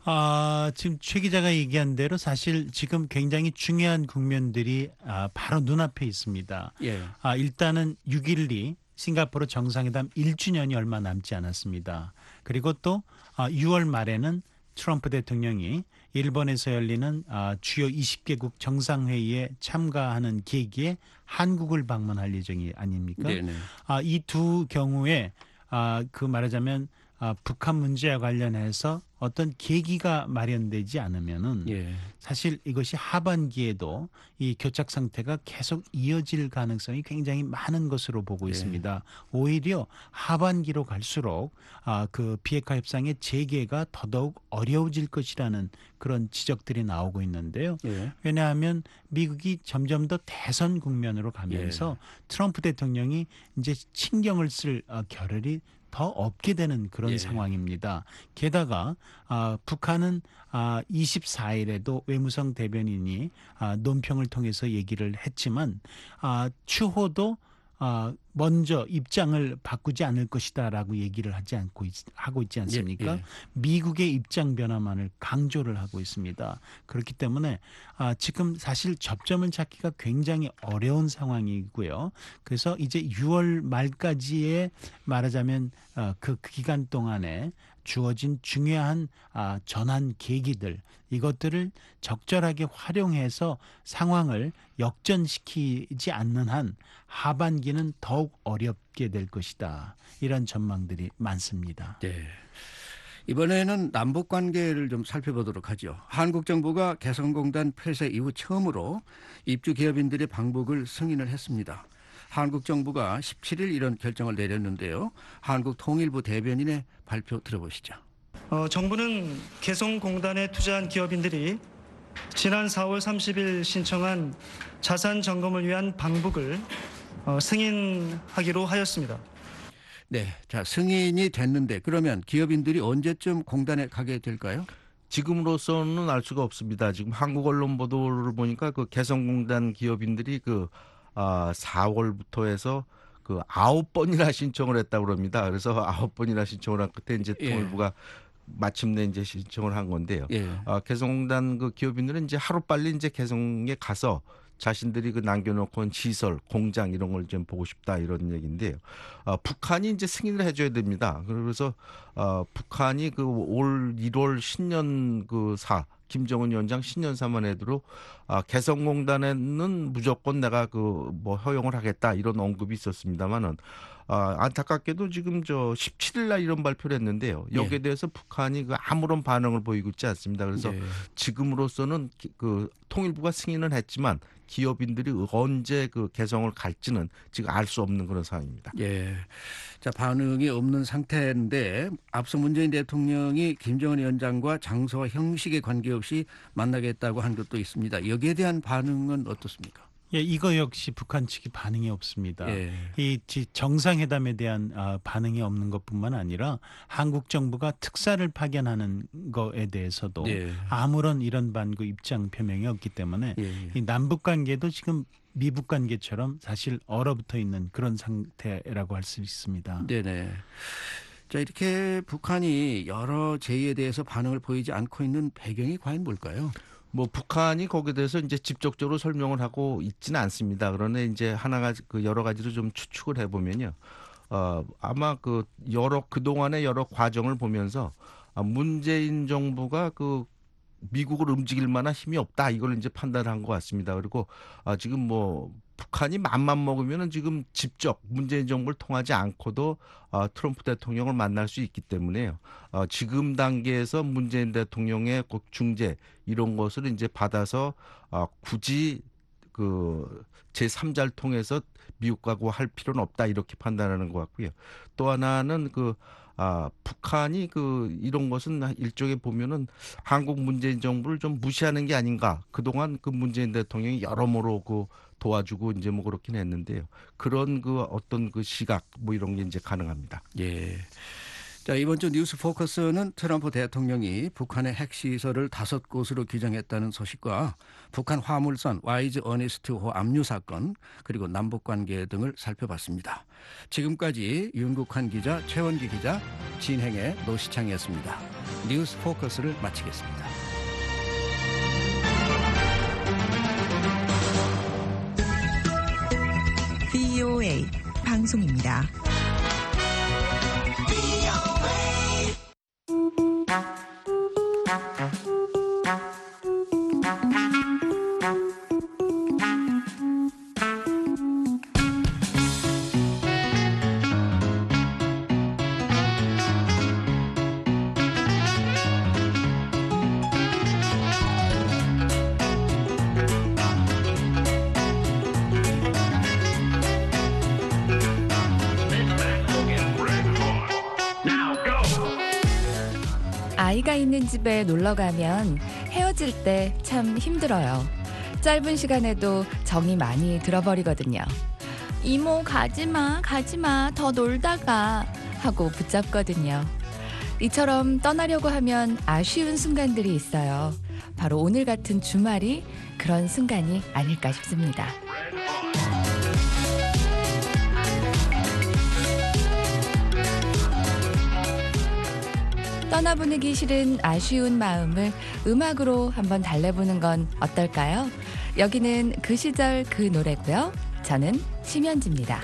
지금 최 기자가 얘기한 대로 사실 지금 굉장히 중요한 국면들이 바로 눈앞에 있습니다. 예. 일단은 6.12 싱가포르 정상회담 1주년이 얼마 남지 않았습니다. 그리고 또 6월 말에는 트럼프 대통령이 일본에서 열리는 주요 20개국 정상회의에 참가하는 계기에 한국을 방문할 예정이 아닙니까? 네네. 이 두 경우에 그 말하자면 북한 문제와 관련해서 어떤 계기가 마련되지 않으면은 예. 사실 이것이 하반기에도 이 교착 상태가 계속 이어질 가능성이 굉장히 많은 것으로 보고 예. 있습니다. 오히려 하반기로 갈수록 그 비핵화 협상의 재개가 더더욱 어려워질 것이라는 그런 지적들이 나오고 있는데요. 예. 왜냐하면 미국이 점점 더 대선 국면으로 가면서 트럼프 대통령이 이제 신경을 쓸 겨를이 더 없게 되는 그런 예. 상황입니다. 게다가 북한은 24일에도 외무성 대변인이 논평을 통해서 얘기를 했지만 추호도 먼저 입장을 바꾸지 않을 것이다라고 얘기를 하고 있지 않습니까? 예. 미국의 입장 변화만을 강조를 하고 있습니다. 그렇기 때문에 지금 사실 접점을 찾기가 굉장히 어려운 상황이고요. 그래서 이제 6월 말까지의 말하자면 그 기간 동안에 주어진 중요한 전환 계기들 이것들을 적절하게 활용해서 상황을 역전시키지 않는 한 하반기는 더욱 어렵게 될 것이다. 이런 전망들이 많습니다. 네. 이번에는 남북 관계를 좀 살펴보도록 하죠. 한국 정부가 개성공단 폐쇄 이후 처음으로 입주 기업인들의 방북을 승인을 했습니다. 한국 정부가 17일 이런 결정을 내렸는데요. 한국통일부 대변인의 발표 들어보시죠. 정부는 개성공단에 투자한 기업인들이 지난 4월 30일 신청한 자산 점검을 위한 방북을 승인하기로 하였습니다. 네, 자 승인이 됐는데 그러면 기업인들이 언제쯤 공단에 가게 될까요? 지금으로서는 알 수가 없습니다. 지금 한국 언론 보도를 보니까 그 개성공단 기업인들이 4월부터 해서 9번이나 신청을 했다고 그럽니다. 그래서 9번이나 신청을 한 끝에 이제 통일부가 마침내 이제 신청을 한 건데요. 개성공단 그 기업인들은 이제 하루빨리 이제 개성에 가서 자신들이 남겨놓고 온 시설, 공장 이런 걸 좀 보고 싶다 이런 얘기인데요. 북한이 이제 승인을 해줘야 됩니다. 그래서 북한이 올 1월 신년 김정은 위원장 신년사만 해도 개성공단에는 무조건 내가 허용을 하겠다 이런 언급이 있었습니다만은 안타깝게도 지금 17일 날 이런 발표를 했는데요. 여기에 대해서 북한이 아무런 반응을 보이고 있지 않습니다. 그래서 지금으로서는 통일부가 승인을 했지만 기업인들이 언제 개성을 갈지는 지금 알 수 없는 그런 상황입니다. 예. 자, 반응이 없는 상태인데 앞서 문재인 대통령이 김정은 위원장과 장소와 형식에 관계없이 만나겠다고 한 것도 있습니다. 여기에 대한 반응은 어떻습니까? 예, 이거 역시 북한 측이 반응이 없습니다. 예. 이 정상회담에 대한 반응이 없는 것뿐만 아니라 한국 정부가 특사를 파견하는 거에 대해서도 아무런 이런 반구 입장 표명이 없기 때문에 이 남북 관계도 지금 미북 관계처럼 사실 얼어붙어 있는 그런 상태라고 할 수 있습니다. 네네. 자, 이렇게 북한이 여러 제의에 대해서 반응을 보이지 않고 있는 배경이 과연 뭘까요? 북한이 거기에 대해서 이제 직접적으로 설명을 하고 있지는 않습니다. 그러나 이제 여러 가지로 좀 추측을 해보면요. 아마 그동안의 여러 과정을 보면서 문재인 정부가 미국을 움직일 만한 힘이 없다. 이걸 이제 판단한 것 같습니다. 그리고 지금 북한이 맘만 먹으면은 지금 직접 문재인 정부를 통하지 않고도 트럼프 대통령을 만날 수 있기 때문에요. 지금 단계에서 문재인 대통령의 중재 이런 것을 이제 받아서 굳이 제3자를 통해서 미국과 할 필요는 없다 이렇게 판단하는 것 같고요. 또 하나는 북한이 이런 것은 일종의 보면은 한국 문재인 정부를 좀 무시하는 게 아닌가. 그동안 문재인 대통령이 여러모로 도와주고 이제 그렇긴 했는데요. 그런 어떤 시각 이런 게 이제 가능합니다. 예. 자, 이번 주 뉴스 포커스는 트럼프 대통령이 북한의 핵시설을 5곳으로 규정했다는 소식과 북한 화물선 와이즈 어니스트호 압류 사건 그리고 남북관계 등을 살펴봤습니다. 지금까지 윤국환 기자, 최원기 기자, 진행의 노시창이었습니다. 뉴스 포커스를 마치겠습니다. VOA 방송입니다. 아이가 있는 집에 놀러 가면 헤어질 때 참 힘들어요. 짧은 시간에도 정이 많이 들어버리거든요. 이모 가지마 더 놀다가 하고 붙잡거든요. 이처럼 떠나려고 하면 아쉬운 순간들이 있어요. 바로 오늘 같은 주말이 그런 순간이 아닐까 싶습니다. 떠나보내기 싫은 아쉬운 마음을 음악으로 한번 달래보는 건 어떨까요? 여기는 그 시절 그 노래고요. 저는 심연지입니다.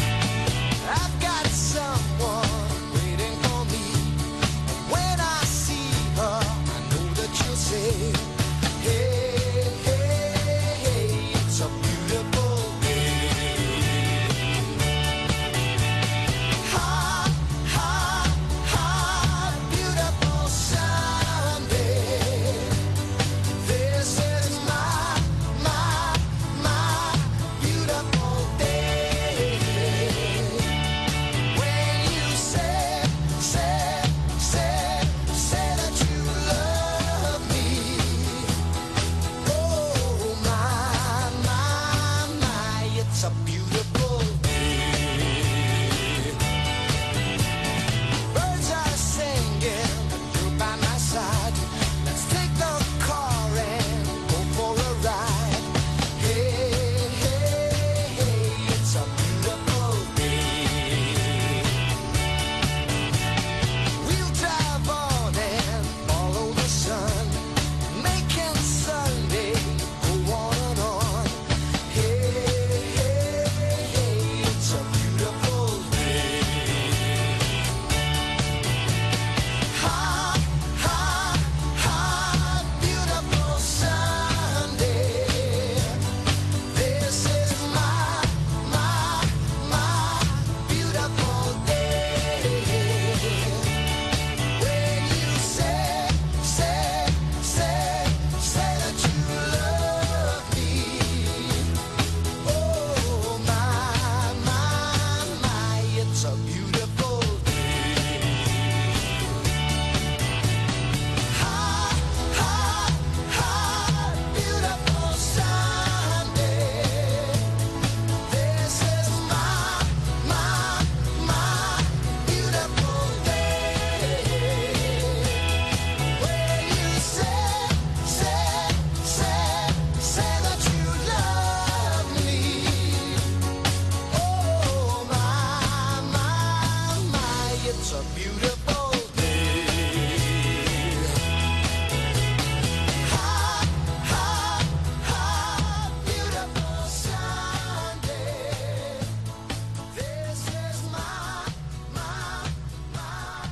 I've got someone waiting for me when I see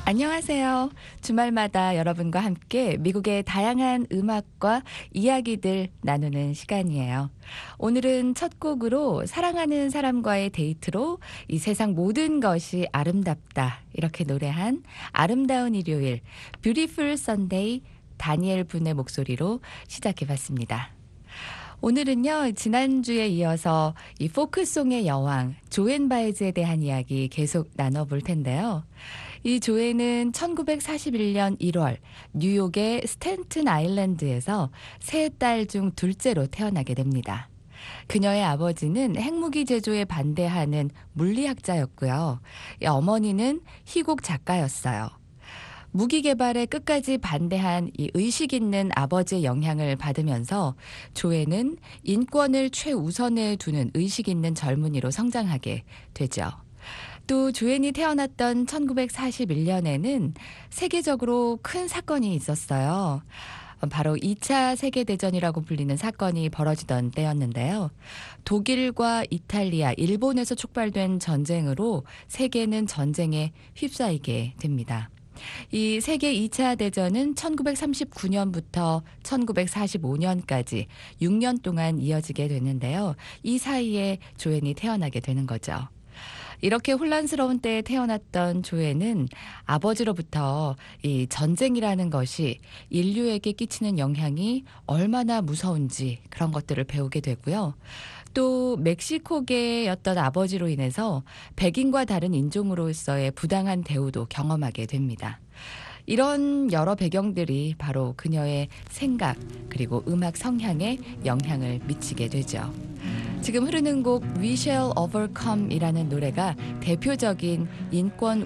안녕하세요. 주말마다 여러분과 함께 미국의 다양한 음악과 이야기들 나누는 시간이에요. 오늘은 첫 곡으로 사랑하는 사람과의 데이트로 이 세상 모든 것이 아름답다 이렇게 노래한 아름다운 일요일 Beautiful Sunday 다니엘 분의 목소리로 시작해봤습니다. 오늘은요, 지난주에 이어서 이 포크송의 여왕 조앤 바이즈에 대한 이야기 계속 나눠볼 텐데요. 이 조앤은 1941년 1월 뉴욕의 스탠튼 아일랜드에서 세 딸 중 둘째로 태어나게 됩니다. 그녀의 아버지는 핵무기 제조에 반대하는 물리학자였고요. 어머니는 희곡 작가였어요. 무기 개발에 끝까지 반대한 이 의식 있는 아버지의 영향을 받으면서 조앤은 인권을 최우선에 두는 의식 있는 젊은이로 성장하게 되죠. 또 조앤이 태어났던 1941년에는 세계적으로 큰 사건이 있었어요. 바로 2차 세계대전이라고 불리는 사건이 벌어지던 때였는데요. 독일과 이탈리아, 일본에서 촉발된 전쟁으로 세계는 전쟁에 휩싸이게 됩니다. 이 세계 2차 대전은 1939년부터 1945년까지 6년 동안 이어지게 되는데요. 이 사이에 조앤이 태어나게 되는 거죠. 이렇게 혼란스러운 때에 태어났던 조앤은 아버지로부터 이 전쟁이라는 것이 인류에게 끼치는 영향이 얼마나 무서운지 그런 것들을 배우게 되고요. 또 멕시코계였던 아버지로 인해서 백인과 다른 인종으로서의 부당한 대우도 경험하게 됩니다. 이런 여러 배경들이 바로 그녀의 생각 그리고 음악 성향에 영향을 미치게 되죠. 지금 흐르는 곡 We Shall Overcome 이라는 노래가 대표적인 인권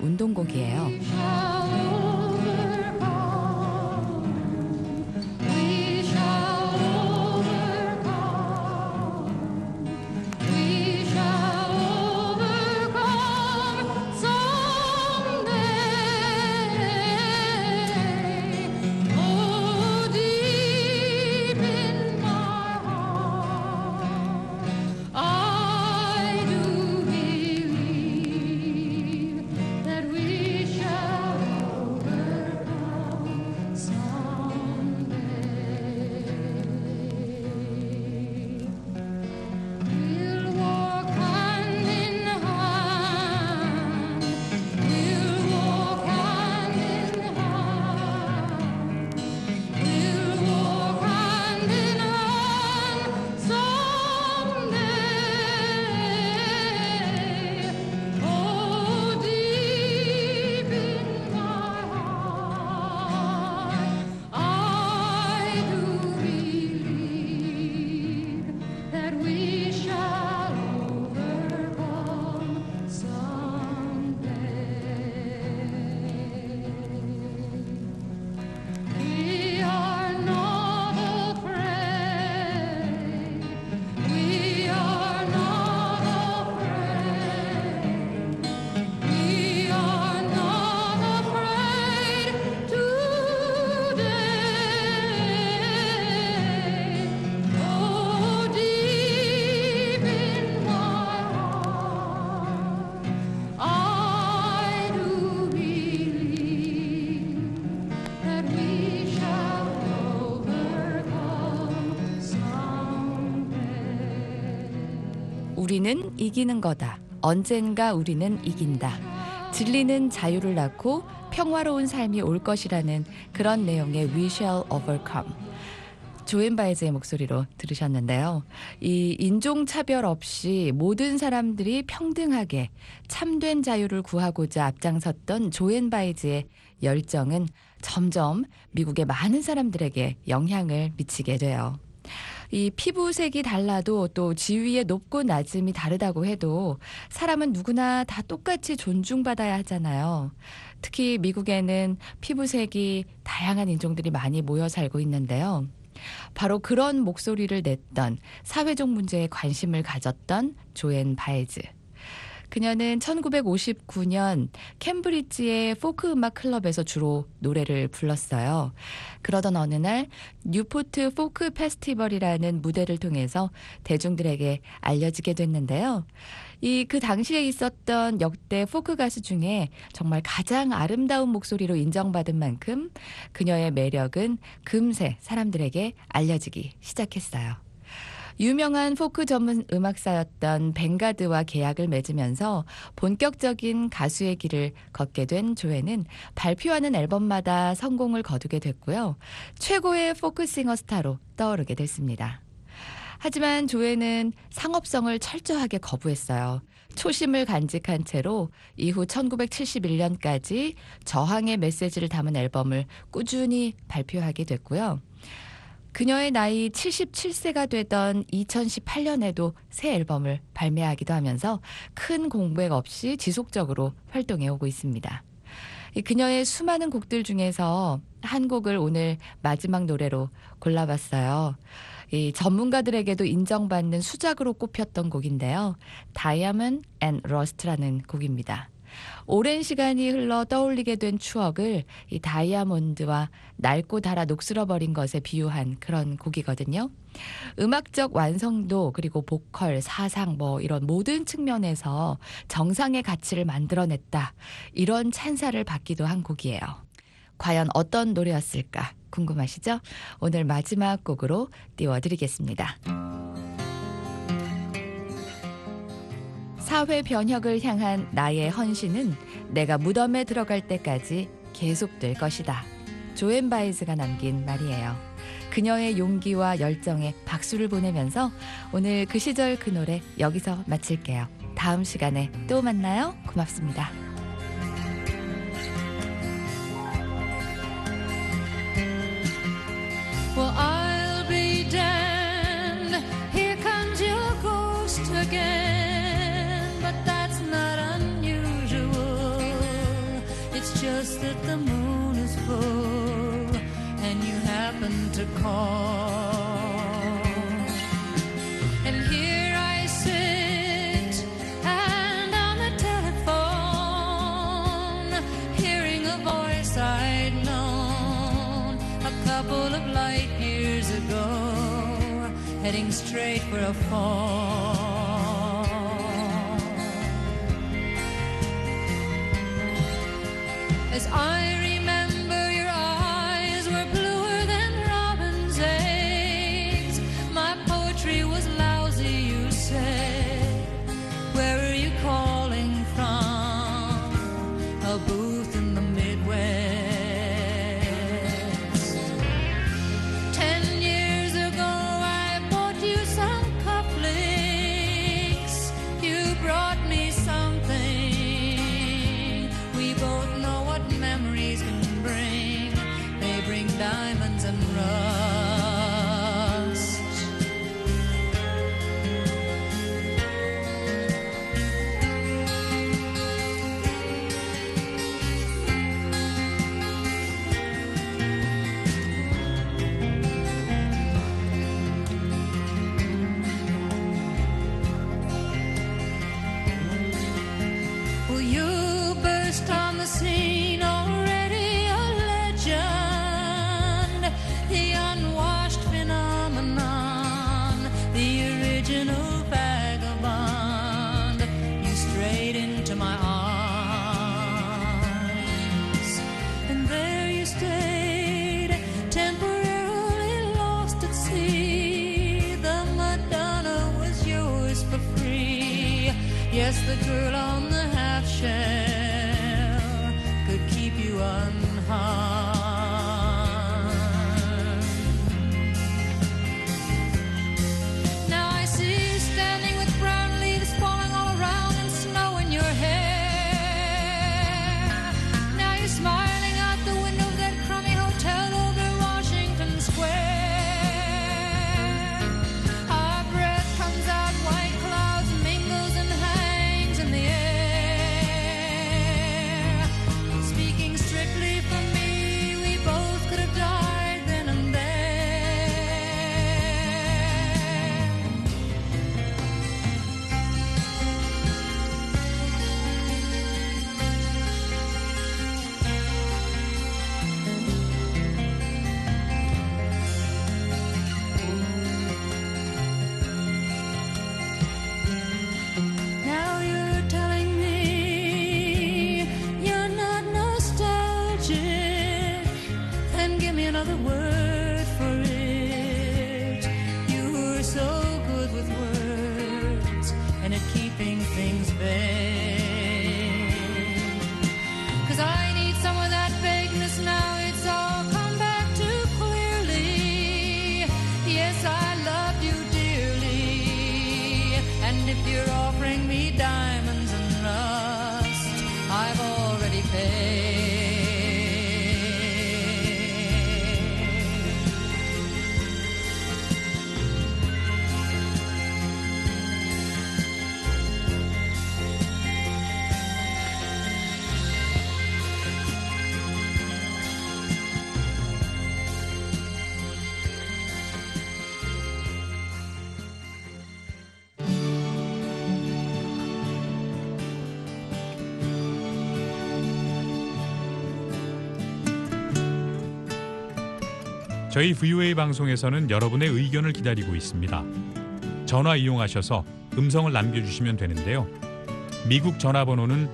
운동곡이에요. 우리는 이기는 거다. 언젠가 우리는 이긴다. 진리는 자유를 낳고 평화로운 삶이 올 것이라는 그런 내용의 We Shall Overcome. 조앤 바이즈의 목소리로 들으셨는데요. 이 인종차별 없이 모든 사람들이 평등하게 참된 자유를 구하고자 앞장섰던 조앤 바이즈의 열정은 점점 미국의 많은 사람들에게 영향을 미치게 돼요. 이 피부색이 달라도 또 지위의 높고 낮음이 다르다고 해도 사람은 누구나 다 똑같이 존중받아야 하잖아요. 특히 미국에는 피부색이 다양한 인종들이 많이 모여 살고 있는데요. 바로 그런 목소리를 냈던 사회적 문제에 관심을 가졌던 조앤 바이즈. 그녀는 1959년 캠브리지의 포크 음악 클럽에서 주로 노래를 불렀어요. 그러던 어느 날 뉴포트 포크 페스티벌이라는 무대를 통해서 대중들에게 알려지게 됐는데요. 그 당시에 있었던 역대 포크 가수 중에 정말 가장 아름다운 목소리로 인정받은 만큼 그녀의 매력은 금세 사람들에게 알려지기 시작했어요. 유명한 포크 전문 음악사였던 뱅가드와 계약을 맺으면서 본격적인 가수의 길을 걷게 된 조에는 발표하는 앨범마다 성공을 거두게 됐고요. 최고의 포크 싱어 스타로 떠오르게 됐습니다. 하지만 조에는 상업성을 철저하게 거부했어요. 초심을 간직한 채로 이후 1971년까지 저항의 메시지를 담은 앨범을 꾸준히 발표하게 됐고요. 그녀의 나이 77세가 되던 2018년에도 새 앨범을 발매하기도 하면서 큰 공백 없이 지속적으로 활동해 오고 있습니다. 그녀의 수많은 곡들 중에서 한 곡을 오늘 마지막 노래로 골라봤어요. 전문가들에게도 인정받는 수작으로 꼽혔던 곡인데요. Diamond and Rust라는 곡입니다. 오랜 시간이 흘러 떠올리게 된 추억을 이 다이아몬드와 낡고 닳아 녹슬어버린 것에 비유한 그런 곡이거든요. 음악적 완성도 그리고 보컬, 사상 이런 모든 측면에서 정상의 가치를 만들어냈다. 이런 찬사를 받기도 한 곡이에요. 과연 어떤 노래였을까 궁금하시죠? 오늘 마지막 곡으로 띄워드리겠습니다. 사회 변혁을 향한 나의 헌신은 내가 무덤에 들어갈 때까지 계속될 것이다. 조앤 바이즈가 남긴 말이에요. 그녀의 용기와 열정에 박수를 보내면서 오늘 그 시절 그 노래 여기서 마칠게요. 다음 시간에 또 만나요. 고맙습니다. Well, I'll be damned. Here comes your ghost again. But that's not unusual. It's just that the moon is full and you happen to call. And here I sit and on the telephone, hearing a voice I'd known a couple of light years ago, heading straight for a fall. As I remember, your eyes were bluer than robin's eggs. My poetry was lousy, you said. Where are you calling from? A booth in the Midwest. 10 years ago I bought you some cufflinks. You brought me something. We both know what memories can bring. They bring diamonds and rust. Well, you burst on the scene, already a legend. The unwashed phenomenon, the original vagabond. You strayed into my arms, and there you stayed, temporarily lost at sea. The Madonna was yours for free. Yes, the girl on the half shell could keep you unharmed. Now I see you standing with brown leaves falling all around and snow in your hair. Now you're smiling out the window of that crummy hotel over Washington Square. Our breath comes out, white clouds mingles and hangs in the air. Speaking strictly for me, everything's vague. 'Cause I need some of that vagueness now, it's all come back too clearly. Yes, I love you dearly, and if you're offering me diamonds and rust, I've already paid. 저희 VOA 방송에서는 여러분의 의견을 기다리고 있습니다. 전화 이용하셔서 음성을 남겨주시면 되는데요. 미국 전화번호는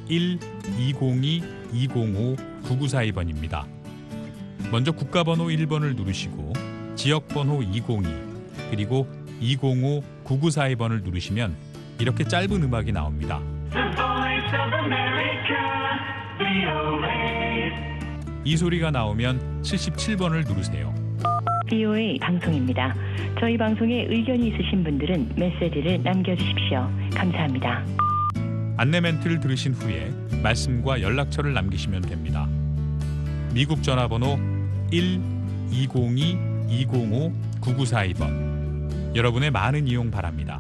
1-202-205-9942번입니다. 먼저 국가번호 1번을 누르시고 지역번호 202 그리고 205-9942번을 누르시면 이렇게 짧은 음악이 나옵니다. 이 소리가 나오면 77번을 누르세요. VOA 방송입니다. 저희 방송에 의견이 있으신 분들은 메시지를 남겨주십시오. 감사합니다. 안내 멘트를 들으신 후에 말씀과 연락처를 남기시면 됩니다. 미국 전화번호 1-202-205-9942번. 여러분의 많은 이용 바랍니다.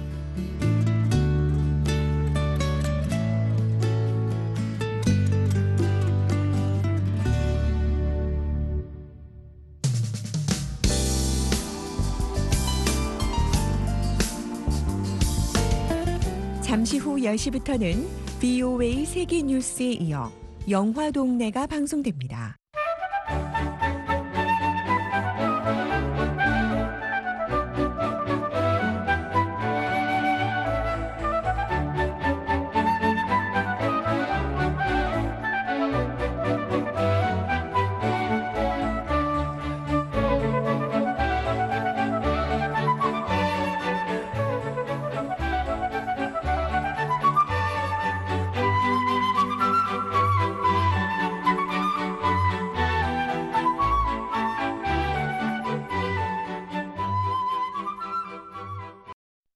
잠시 후 10시부터는 VOA 세계 뉴스에 이어 영화 동네가 방송됩니다.